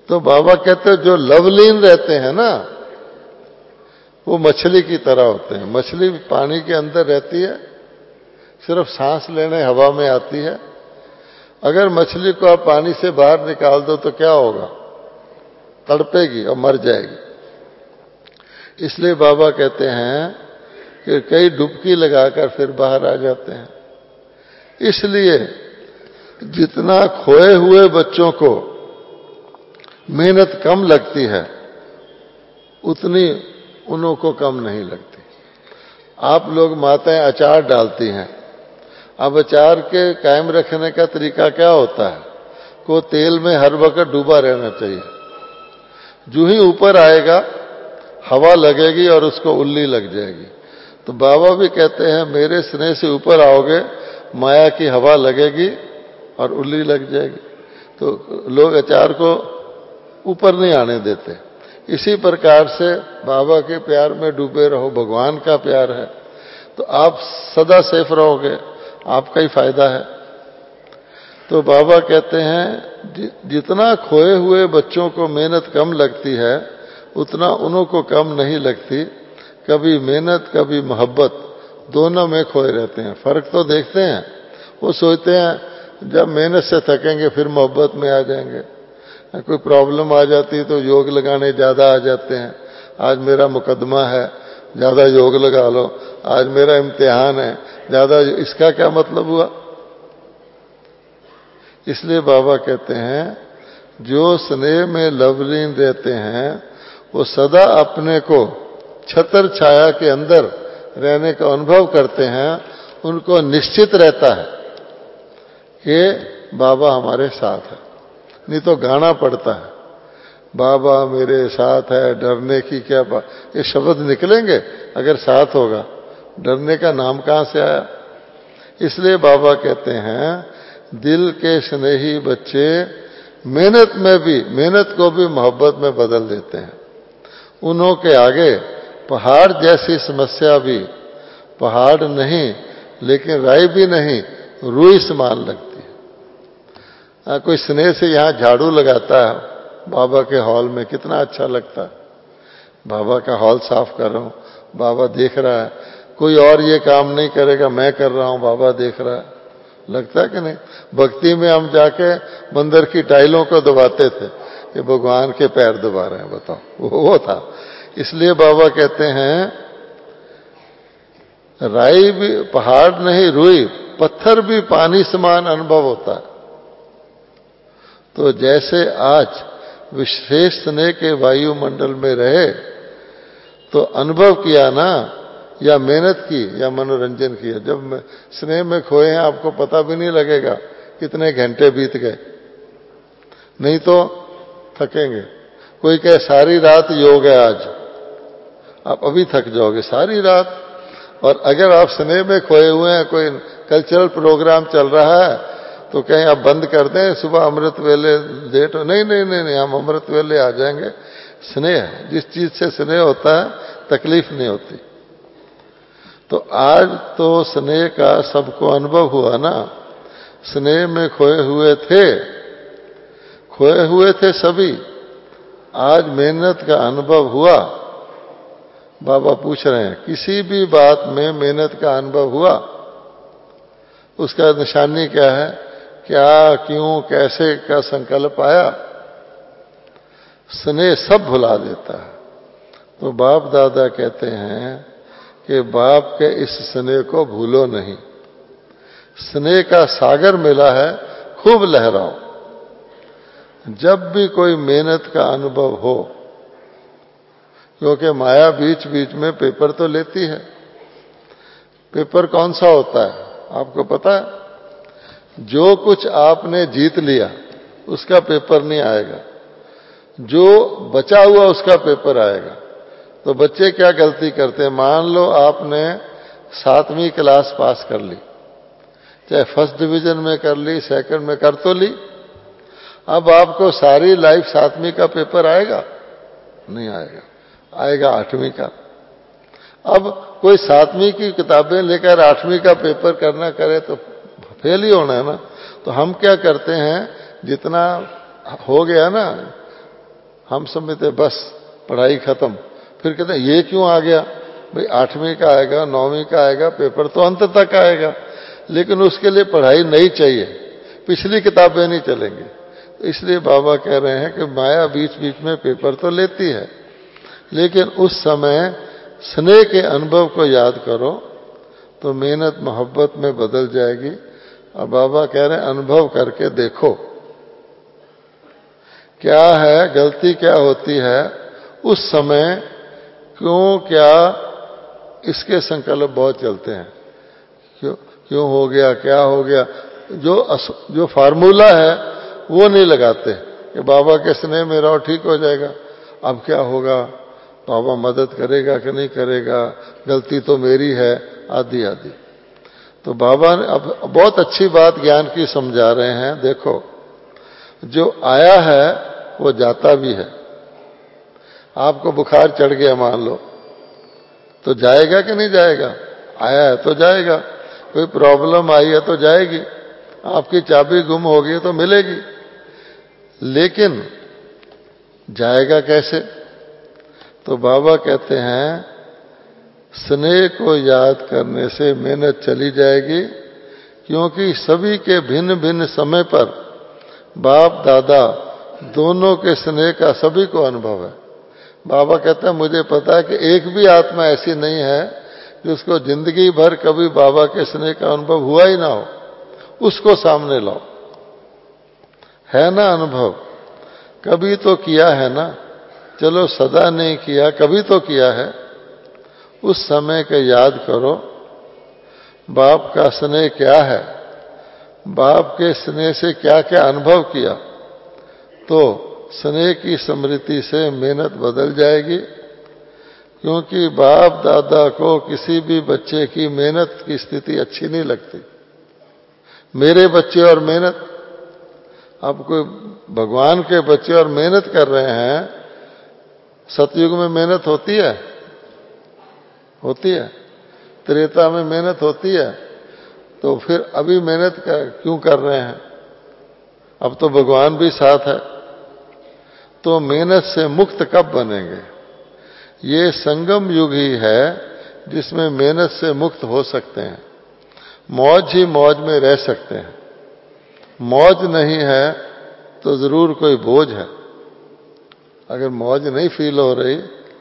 तो बाबा कहते हैं जो लवलीन रहते हैं ना, वो मछली की तरह होते हैं। मछली पानी के अंदर रहती है, सिर्फ सांस लेने हवा में आती है। अगर मछली को आप पानी से बाहर निकाल दो तो क्या होगा? तड़पेगी और मर जाएगी। इसलिए बाबा कहते हैं कि कई डुबकी लगाकर फिर बाहर आ जाते हैं। इसलिए जितना खोए हुए बच्चों को मेहनत कम लगती है, उतनी उन्हों को कम नहीं लगती। आप लोग माताएं अचार डालती हैं, अब अचार के कायम रखने का तरीका क्या होता है? को तेल में हर वक्त डूबा रहना चाहिए। जो ही ऊपर आएगा हवा लगेगी और उसको उल्ली लग जाएगी। तो बाबा भी कहते हैं मेरे स्नेह से ऊपर आओगे, माया की हवा लगेगी और उल्ली लग जाएगी। तो लोग अचार को ऊपर नहीं आने देते। इसी प्रकार से बाबा के प्यार में डूबे रहो, भगवान का प्यार है तो आप सदा सेफ रहोगे, आपका ही फायदा है। तो बाबा कहते हैं जितना खोए हुए बच्चों को मेहनत कम लगती है, उतना उन्हों को कम नहीं लगती। कभी मेहनत कभी मोहब्बत, दोनों में खोए रहते हैं। फर्क तो देखते हैं। वो सोचते हैं जब मेहनत से थकेंगे फिर मोहब्बत में आ जाएंगे। कोई प्रॉब्लम आ जाती है तो योग लगाने ज्यादा आ जाते हैं। आज मेरा मुकदमा है, ज्यादा योग लगा लो। आज मेरा इम्तिहान है, ज्यादा। इसका क्या मतलब हुआ? इसलिए बाबा कहते हैं जो स्नेह में लवलीन रहते हैं वो सदा अपने को छत्र छाया के अंदर रहने का अनुभव करते हैं। उनको निश्चित रहता है कि बाबा हमारे साथ है। नहीं तो गाना पड़ता है, बाबा मेरे साथ है, डरने की क्या बात। ये शब्द निकलेंगे अगर साथ होगा, डरने का नाम कहां से आया? इसलिए बाबा कहते हैं दिल के स्नेही बच्चे मेहनत में भी, मेहनत को भी मोहब्बत में बदल देते हैं। उन्हों के आगे पहाड़ जैसी समस्या भी पहाड़ नहीं, लेकिन राई भी नहीं, रुई समान लगती है। आ, कोई स्नेह से यहां झाड़ू लगाता है बाबा के हॉल में, कितना अच्छा लगता है। बाबा का हॉल साफ कर रहा हूं, बाबा देख रहा है। कोई और ये काम नहीं करेगा, मैं कर रहा हूं, बाबा देख रहा है। लगता है कि नहीं? भक्ति में हम जाके मंदिर की टाइलों को दबाते थे कि भगवान के पैर दबा रहे हैं, बताओ। वो, वो था। इसलिए बाबा कहते हैं राई भी पहाड़ नहीं, रुई पत्थर भी पानी समान अनुभव होता है। तो जैसे आज विशेष स्नेह के वायुमंडल में रहे तो अनुभव किया ना, या मेहनत की या मनोरंजन किया। जब स्नेह में खोए हैं आपको पता भी नहीं लगेगा कितने घंटे बीत गए। नहीं तो थकेंगे। कोई कहे सारी रात योग है आज, आप अभी थक जाओगे सारी रात। और अगर आप स्नेह में खोए हुए हैं, कोई कल्चरल प्रोग्राम चल रहा है तो कहीं आप बंद कर दें, सुबह अमृत वेले लेट हो। नहीं नहीं नहीं नहीं हम अमृत वेले आ जाएंगे। स्नेह, जिस चीज से स्नेह होता है तकलीफ नहीं होती। तो आज तो स्नेह का सबको अनुभव हुआ ना। स्नेह में खोए हुए थे, खोए हुए थे सभी। आज मेहनत का अनुभव हुआ। बाबा पूछ रहे हैं किसी भी बात में मेहनत का अनुभव हुआ, उसका निशानी क्या है? क्या, क्यों, कैसे का संकल्प आया, स्नेह सब भुला देता है। तो बाप दादा कहते हैं कि बाप के इस स्नेह को भूलो नहीं। स्नेह का सागर मिला है, खूब लहराओ। जब भी कोई मेहनत का अनुभव हो, क्योंकि माया बीच बीच में पेपर तो लेती है। पेपर कौन सा होता है आपको पता है? जो कुछ आपने जीत लिया उसका पेपर नहीं आएगा, जो बचा हुआ उसका पेपर आएगा। तो बच्चे क्या गलती करते हैं? मान लो आपने सातवीं क्लास पास कर ली, चाहे फर्स्ट डिवीजन में कर ली, सेकंड में कर तो ली। अब आपको सारी लाइफ सातवीं का पेपर आएगा? नहीं आएगा, आएगा आठवीं का। अब कोई सातवीं की किताबें लेकर आठवीं का पेपर करना करे तो फेल ही होना है ना। तो हम क्या करते हैं, जितना हो गया ना, हम समझते बस पढ़ाई खत्म। फिर कहते हैं ये क्यों आ गया भाई, आठवीं का आएगा, नौवीं का आएगा, पेपर तो अंत तक आएगा, लेकिन उसके लिए पढ़ाई नहीं चाहिए, पिछली किताबें नहीं चलेंगी। तो इसलिए बाबा कह रहे हैं कि माया बीच बीच में पेपर तो लेती है, लेकिन उस समय स्नेह के अनुभव को याद करो तो मेहनत मोहब्बत में बदल जाएगी। और बाबा कह रहे हैं अनुभव करके देखो क्या है, गलती क्या होती है उस समय, क्यों क्या, इसके संकल्प बहुत चलते हैं। क्यों क्यों हो गया, क्या हो गया, जो जो फार्मूला है वो नहीं लगाते कि बाबा के स्नेह में रहो ठीक हो जाएगा। अब क्या होगा, बाबा मदद करेगा कि नहीं करेगा, गलती तो मेरी है, आदि आदि। तो बाबा ने अब बहुत अच्छी बात ज्ञान की समझा रहे हैं। देखो जो आया है वो जाता भी है। आपको बुखार चढ़ गया मान लो, तो जाएगा कि नहीं जाएगा, आया है तो जाएगा। कोई प्रॉब्लम आई है तो जाएगी, आपकी चाबी गुम हो गई तो मिलेगी, लेकिन जाएगा कैसे? तो बाबा कहते हैं स्नेह को याद करने से मेहनत चली जाएगी, क्योंकि सभी के भिन्न भिन्न समय पर बाप दादा दोनों के स्नेह का सभी को अनुभव है। बाबा कहते हैं मुझे पता है कि एक भी आत्मा ऐसी नहीं है जिसको जिंदगी भर कभी बाबा के स्नेह का अनुभव हुआ ही ना हो, उसको सामने लाओ। है ना अनुभव, कभी तो किया है ना, चलो सदा नहीं किया, कभी तो किया है। उस समय के याद करो बाप का स्नेह क्या है, बाप के स्नेह से क्या क्या अनुभव किया, तो स्नेह की स्मृति से मेहनत बदल जाएगी। क्योंकि बाप दादा को किसी भी बच्चे की मेहनत की स्थिति अच्छी नहीं लगती। मेरे बच्चे और मेहनत, अब कोई भगवान के बच्चे और मेहनत कर रहे हैं, सतयुग में मेहनत होती है, होती है, त्रेता में मेहनत होती है, तो फिर अभी मेहनत क्यों कर रहे हैं? अब तो भगवान भी साथ है, तो मेहनत से मुक्त कब बनेंगे? ये संगम युग ही है जिसमें मेहनत से मुक्त हो सकते हैं, मौज ही मौज में रह सकते हैं। मौज नहीं है तो जरूर कोई बोझ है। अगर मौज नहीं फील हो रही,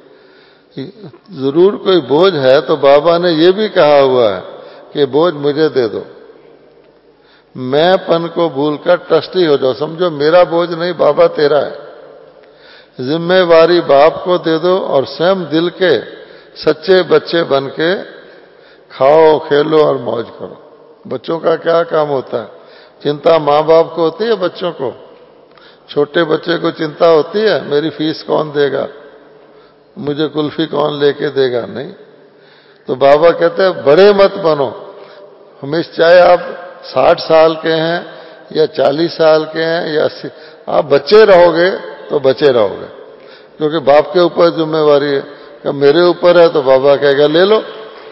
जरूर कोई बोझ है। तो बाबा ने ये भी कहा हुआ है कि बोझ मुझे दे दो, मैंपन को भूलकर ट्रस्टी हो जाओ। समझो मेरा बोझ नहीं, बाबा तेरा है। जिम्मेवारी बाप को दे दो और स्वयं दिल के सच्चे बच्चे बन के खाओ, खेलो और मौज करो। बच्चों का क्या काम होता है? चिंता माँ बाप को होती है, बच्चों को। छोटे बच्चे को चिंता होती है मेरी फीस कौन देगा, मुझे कुल्फी कौन लेके देगा, नहीं। तो बाबा कहते हैं बड़े मत बनो। हमेशा चाहे आप साठ साल के हैं या चालीस साल के हैं या अस्सी, आप बच्चे रहोगे तो बचे रहोगे, क्योंकि बाप के ऊपर जिम्मेवारी है। कि मेरे ऊपर है तो बाबा कहेगा ले लो।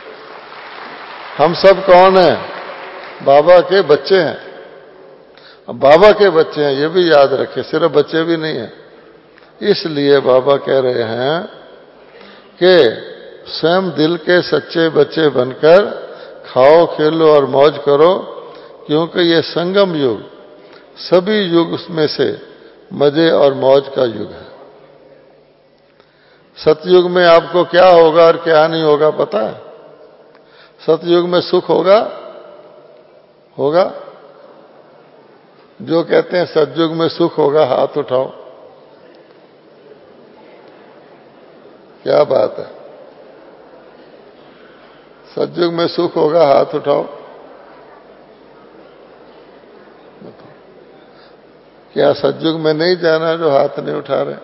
हम सब कौन हैं? बाबा के बच्चे हैं। अब बाबा के बच्चे हैं ये भी याद रखें, सिर्फ बच्चे भी नहीं हैं। इसलिए बाबा कह रहे हैं कि स्वयं दिल के सच्चे बच्चे बनकर खाओ, खेलो और मौज करो, क्योंकि ये संगम युग सभी युग में से मजे और मौज का युग है। सतयुग में आपको क्या होगा और क्या नहीं होगा पता है? सतयुग में सुख होगा, होगा। जो कहते हैं सतयुग में सुख होगा हाथ उठाओ। क्या बात है? सतयुग में सुख होगा हाथ उठाओ। क्या सतयुग में नहीं जाना जो हाथ नहीं उठा रहे?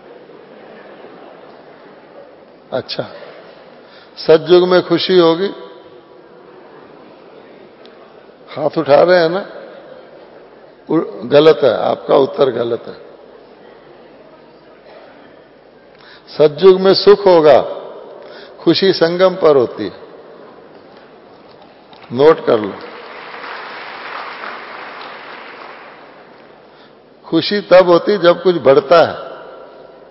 अच्छा, सतयुग में खुशी होगी, हाथ उठा रहे हैं ना? गलत है, आपका उत्तर गलत है। सतयुग में सुख होगा, खुशी संगम पर होती है। नोट कर लो। खुशी तब होती जब कुछ बढ़ता है,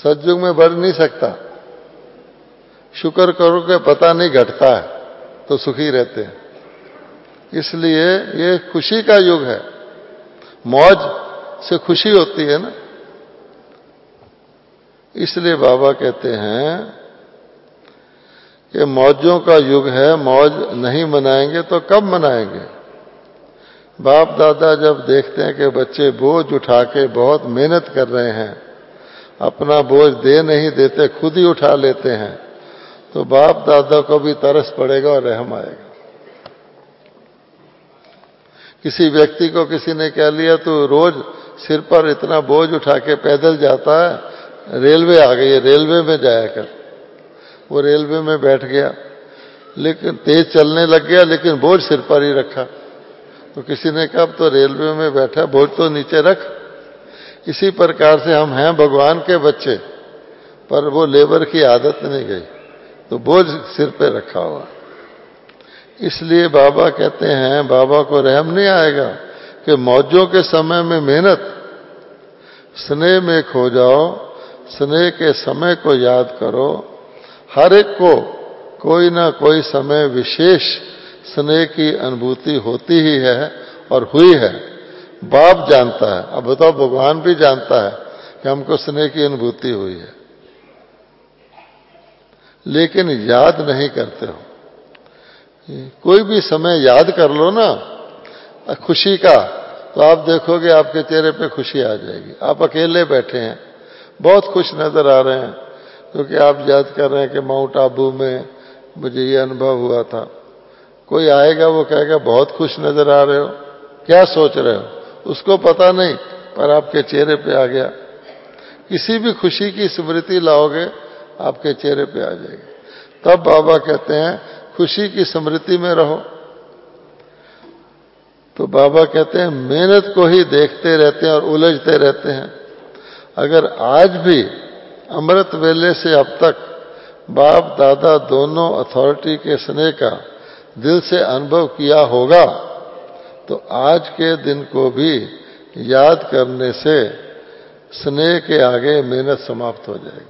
सतयुग में बढ़ नहीं सकता। शुक्र करो कि पता नहीं घटता है तो सुखी रहते हैं। इसलिए ये खुशी का युग है। मौज से खुशी होती है ना। इसलिए बाबा कहते हैं कि मौजों का युग है, मौज नहीं मनाएंगे तो कब मनाएंगे। बाप दादा जब देखते हैं कि बच्चे बोझ उठा के बहुत मेहनत कर रहे हैं, अपना बोझ दे नहीं देते, खुद ही उठा लेते हैं, तो बाप दादा को भी तरस पड़ेगा और रहम आएगा। किसी व्यक्ति को किसी ने कह लिया तो रोज सिर पर इतना बोझ उठा के पैदल जाता है, रेलवे आ गई है, रेलवे में जाया कर। वो रेलवे में बैठ गया, लेकिन तेज चलने लग गया, लेकिन बोझ सिर पर ही रखा। तो किसी ने कहा तो रेलवे में बैठा, बोझ तो नीचे रख। इसी प्रकार से हम हैं भगवान के बच्चे, पर वो लेबर की आदत नहीं गई, तो बोझ सिर पे रखा हुआ। इसलिए बाबा कहते हैं, बाबा को रहम नहीं आएगा कि मौजों के समय में मेहनत, स्नेह में खो जाओ, स्नेह के समय को याद करो। हर एक को कोई ना कोई समय विशेष स्नेह की अनुभूति होती ही है और हुई है। बाप जानता है, अब बताओ भगवान भी जानता है कि हमको स्नेह की अनुभूति हुई है, लेकिन याद नहीं करते हो। कोई भी समय याद कर लो ना खुशी का, तो आप देखोगे आपके चेहरे पे खुशी आ जाएगी। आप अकेले बैठे हैं, बहुत खुश नजर आ रहे हैं, क्योंकि आप याद कर रहे हैं कि माउंट आबू में मुझे ये अनुभव हुआ था। कोई आएगा वो कहेगा बहुत खुश नजर आ रहे हो, क्या सोच रहे हो, उसको पता नहीं, पर आपके चेहरे पे आ गया। किसी भी खुशी की स्मृति लाओगे आपके चेहरे पे आ जाएगी। तब बाबा कहते हैं खुशी की स्मृति में रहो। तो बाबा कहते हैं मेहनत को ही देखते रहते हैं और उलझते रहते हैं। अगर आज भी अमृत वेले से अब तक बाप दादा दोनों अथॉरिटी के स्नेह का दिल से अनुभव किया होगा, तो आज के दिन को भी याद करने से स्नेह के आगे मेहनत समाप्त हो जाएगी।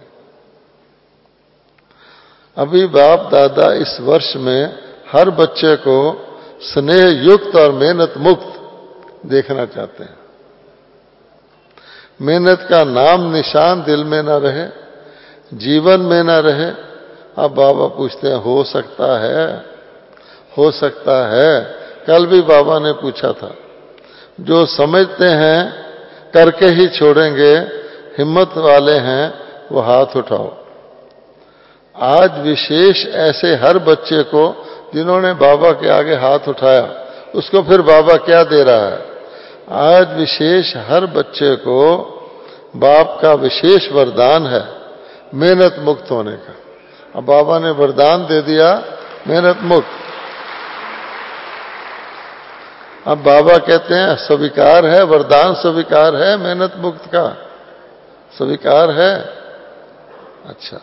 अभी बाप दादा इस वर्ष में हर बच्चे को स्नेह युक्त और मेहनत मुक्त देखना चाहते हैं। मेहनत का नाम निशान दिल में न रहे, जीवन में न रहे। अब बाबा पूछते हैं हो सकता है, हो सकता है। कल भी बाबा ने पूछा था, जो समझते हैं करके ही छोड़ेंगे, हिम्मत वाले हैं वो हाथ उठाओ। आज विशेष ऐसे हर बच्चे को जिन्होंने बाबा के आगे हाथ उठाया, उसको फिर बाबा क्या दे रहा है। आज विशेष हर बच्चे को बाप का विशेष वरदान है मेहनत मुक्त होने का। अब बाबा ने वरदान दे दिया मेहनत मुक्त। अब बाबा कहते हैं स्वीकार है, वरदान स्वीकार है मेहनत मुक्त का, स्वीकार है। अच्छा,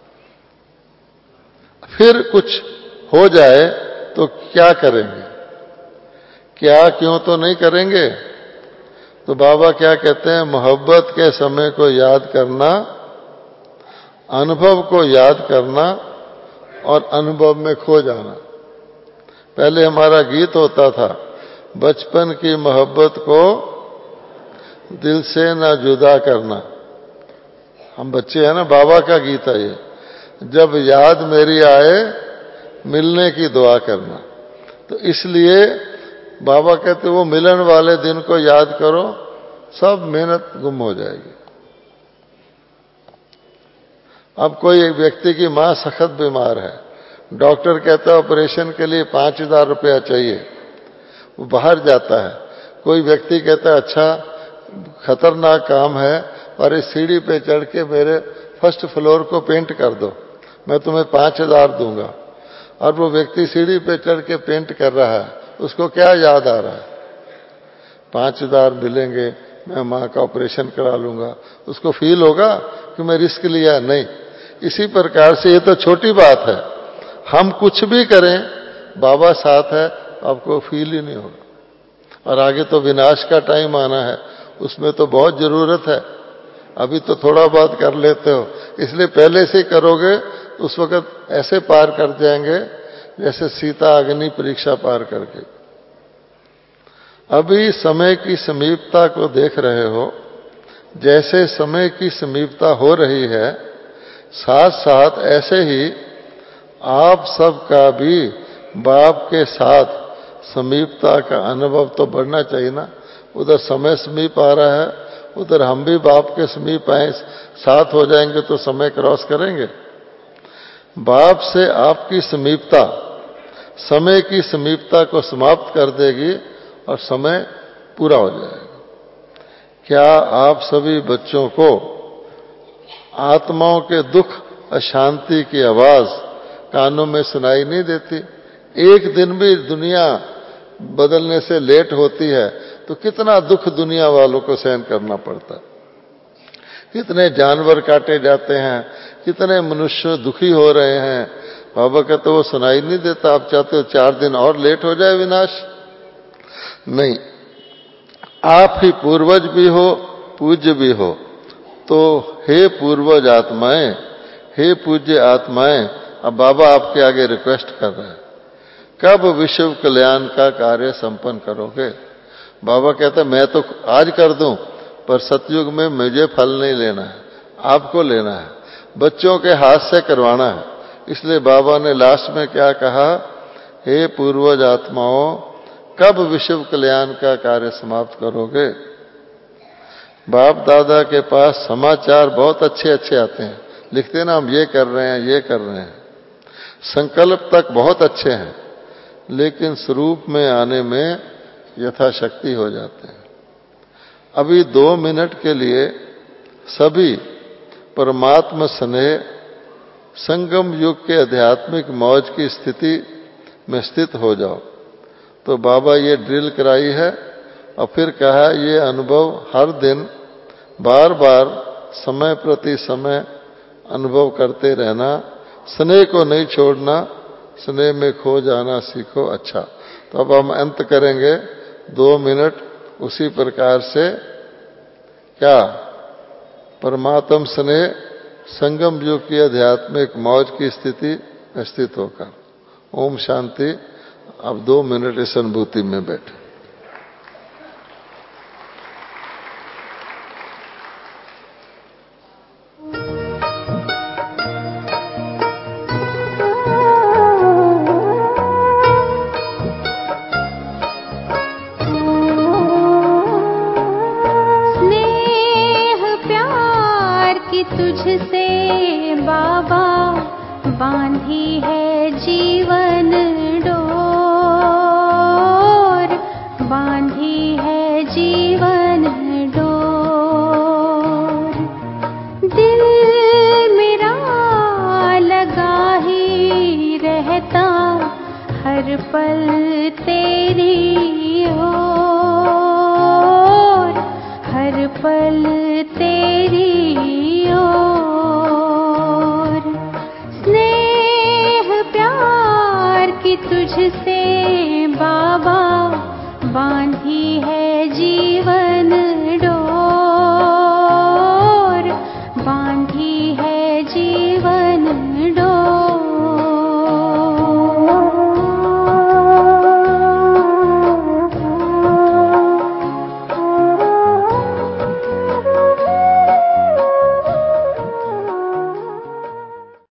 फिर कुछ हो जाए तो क्या करेंगे, क्या क्यों तो नहीं करेंगे। तो बाबा क्या कहते हैं, मोहब्बत के समय को याद करना, अनुभव को याद करना और अनुभव में खो जाना। पहले हमारा गीत होता था, बचपन की मोहब्बत को दिल से ना जुदा करना। हम बच्चे हैं ना, बाबा का गीत है ये, जब याद मेरी आए मिलने की दुआ करना। तो इसलिए बाबा कहते वो मिलन वाले दिन को याद करो, सब मेहनत गुम हो जाएगी। अब कोई व्यक्ति की मां सख्त बीमार है, डॉक्टर कहता है ऑपरेशन के लिए पांच हजार रुपया चाहिए, वो बाहर जाता है। कोई व्यक्ति कहता है अच्छा खतरनाक काम है और इस सीढ़ी पे चढ़ के मेरे फर्स्ट फ्लोर को पेंट कर दो, मैं तुम्हें पांच हजार दूंगा। और वो व्यक्ति सीढ़ी पे चढ़ के पेंट कर रहा है, उसको क्या याद आ रहा है, पांच हजार मिलेंगे, मैं मां का ऑपरेशन करा लूंगा। उसको फील होगा कि मैं रिस्क लिया नहीं। इसी प्रकार से ये तो छोटी बात है, हम कुछ भी करें बाबा साथ है, आपको फील ही नहीं होगा। और आगे तो विनाश का टाइम आना है, उसमें तो बहुत जरूरत है अभी तो थोड़ा बहुत कर लेते हो, इसलिए पहले से करोगे तो उस वक्त ऐसे पार कर जाएंगे जैसे सीता अग्नि परीक्षा पार करके। अभी समय की समीपता को देख रहे हो, जैसे समय की समीपता हो रही है, साथ साथ ऐसे ही आप सबका भी बाप के साथ समीपता का अनुभव तो बढ़ना चाहिए ना। उधर समय समीप आ रहा है, उधर हम भी बाप के समीप आए, साथ हो जाएंगे तो समय क्रॉस करेंगे। बाप से आपकी समीपता समय की समीपता को समाप्त कर देगी और समय पूरा हो जाएगा। क्या आप सभी बच्चों को आत्माओं के दुख अशांति की आवाज कानों में सुनाई नहीं देती? एक दिन भी दुनिया बदलने से लेट होती है तो कितना दुख दुनिया वालों को सहन करना पड़ता है। कितने जानवर काटे जाते हैं, कितने मनुष्य दुखी हो रहे हैं। बाबा कहते वो सुनाई नहीं देता। आप चाहते हो चार दिन और लेट हो जाए विनाश? नहीं, आप ही पूर्वज भी हो, पूज्य भी हो। तो हे पूर्वज आत्माएं, हे पूज्य आत्माएं, अब बाबा आपके आगे रिक्वेस्ट कर रहे हैं, कब विश्व कल्याण का कार्य संपन्न करोगे? बाबा कहते हैं मैं तो आज कर दूं, पर सतयुग में मुझे फल नहीं लेना है, आपको लेना है, बच्चों के हाथ से करवाना है। इसलिए बाबा ने लास्ट में क्या कहा, हे पूर्वज आत्माओं, कब विश्व कल्याण का कार्य समाप्त करोगे? बाप दादा के पास समाचार बहुत अच्छे अच्छे आते हैं, लिखते ना हम ये कर रहे हैं ये कर रहे हैं, संकल्प तक बहुत अच्छे हैं, लेकिन स्वरूप में आने में यथाशक्ति हो जाते हैं। अभी दो मिनट के लिए सभी परमात्मा स्नेह संगम युग के आध्यात्मिक मौज की स्थिति में स्थित हो जाओ। तो बाबा ये ड्रिल कराई है और फिर कहा ये अनुभव हर दिन बार बार समय प्रति समय अनुभव करते रहना, स्नेह को नहीं छोड़ना, स्नेह में खो जाना सीखो। अच्छा, तो अब हम अंत करेंगे दो मिनट उसी प्रकार से, क्या परमात्म स्नेह संगम युग की आध्यात्मिक मौज की स्थिति में स्थित होकर। ओम शांति। अब दो मिनट इस अनुभूति में बैठे। तुझसे बाबा बांधी है जीवन डोर, बांधी है जीवन डोर। दिल मेरा लगा ही रहता हर पल तेरी ओर, हर पल तेरी तुझसे बाबा बांधी है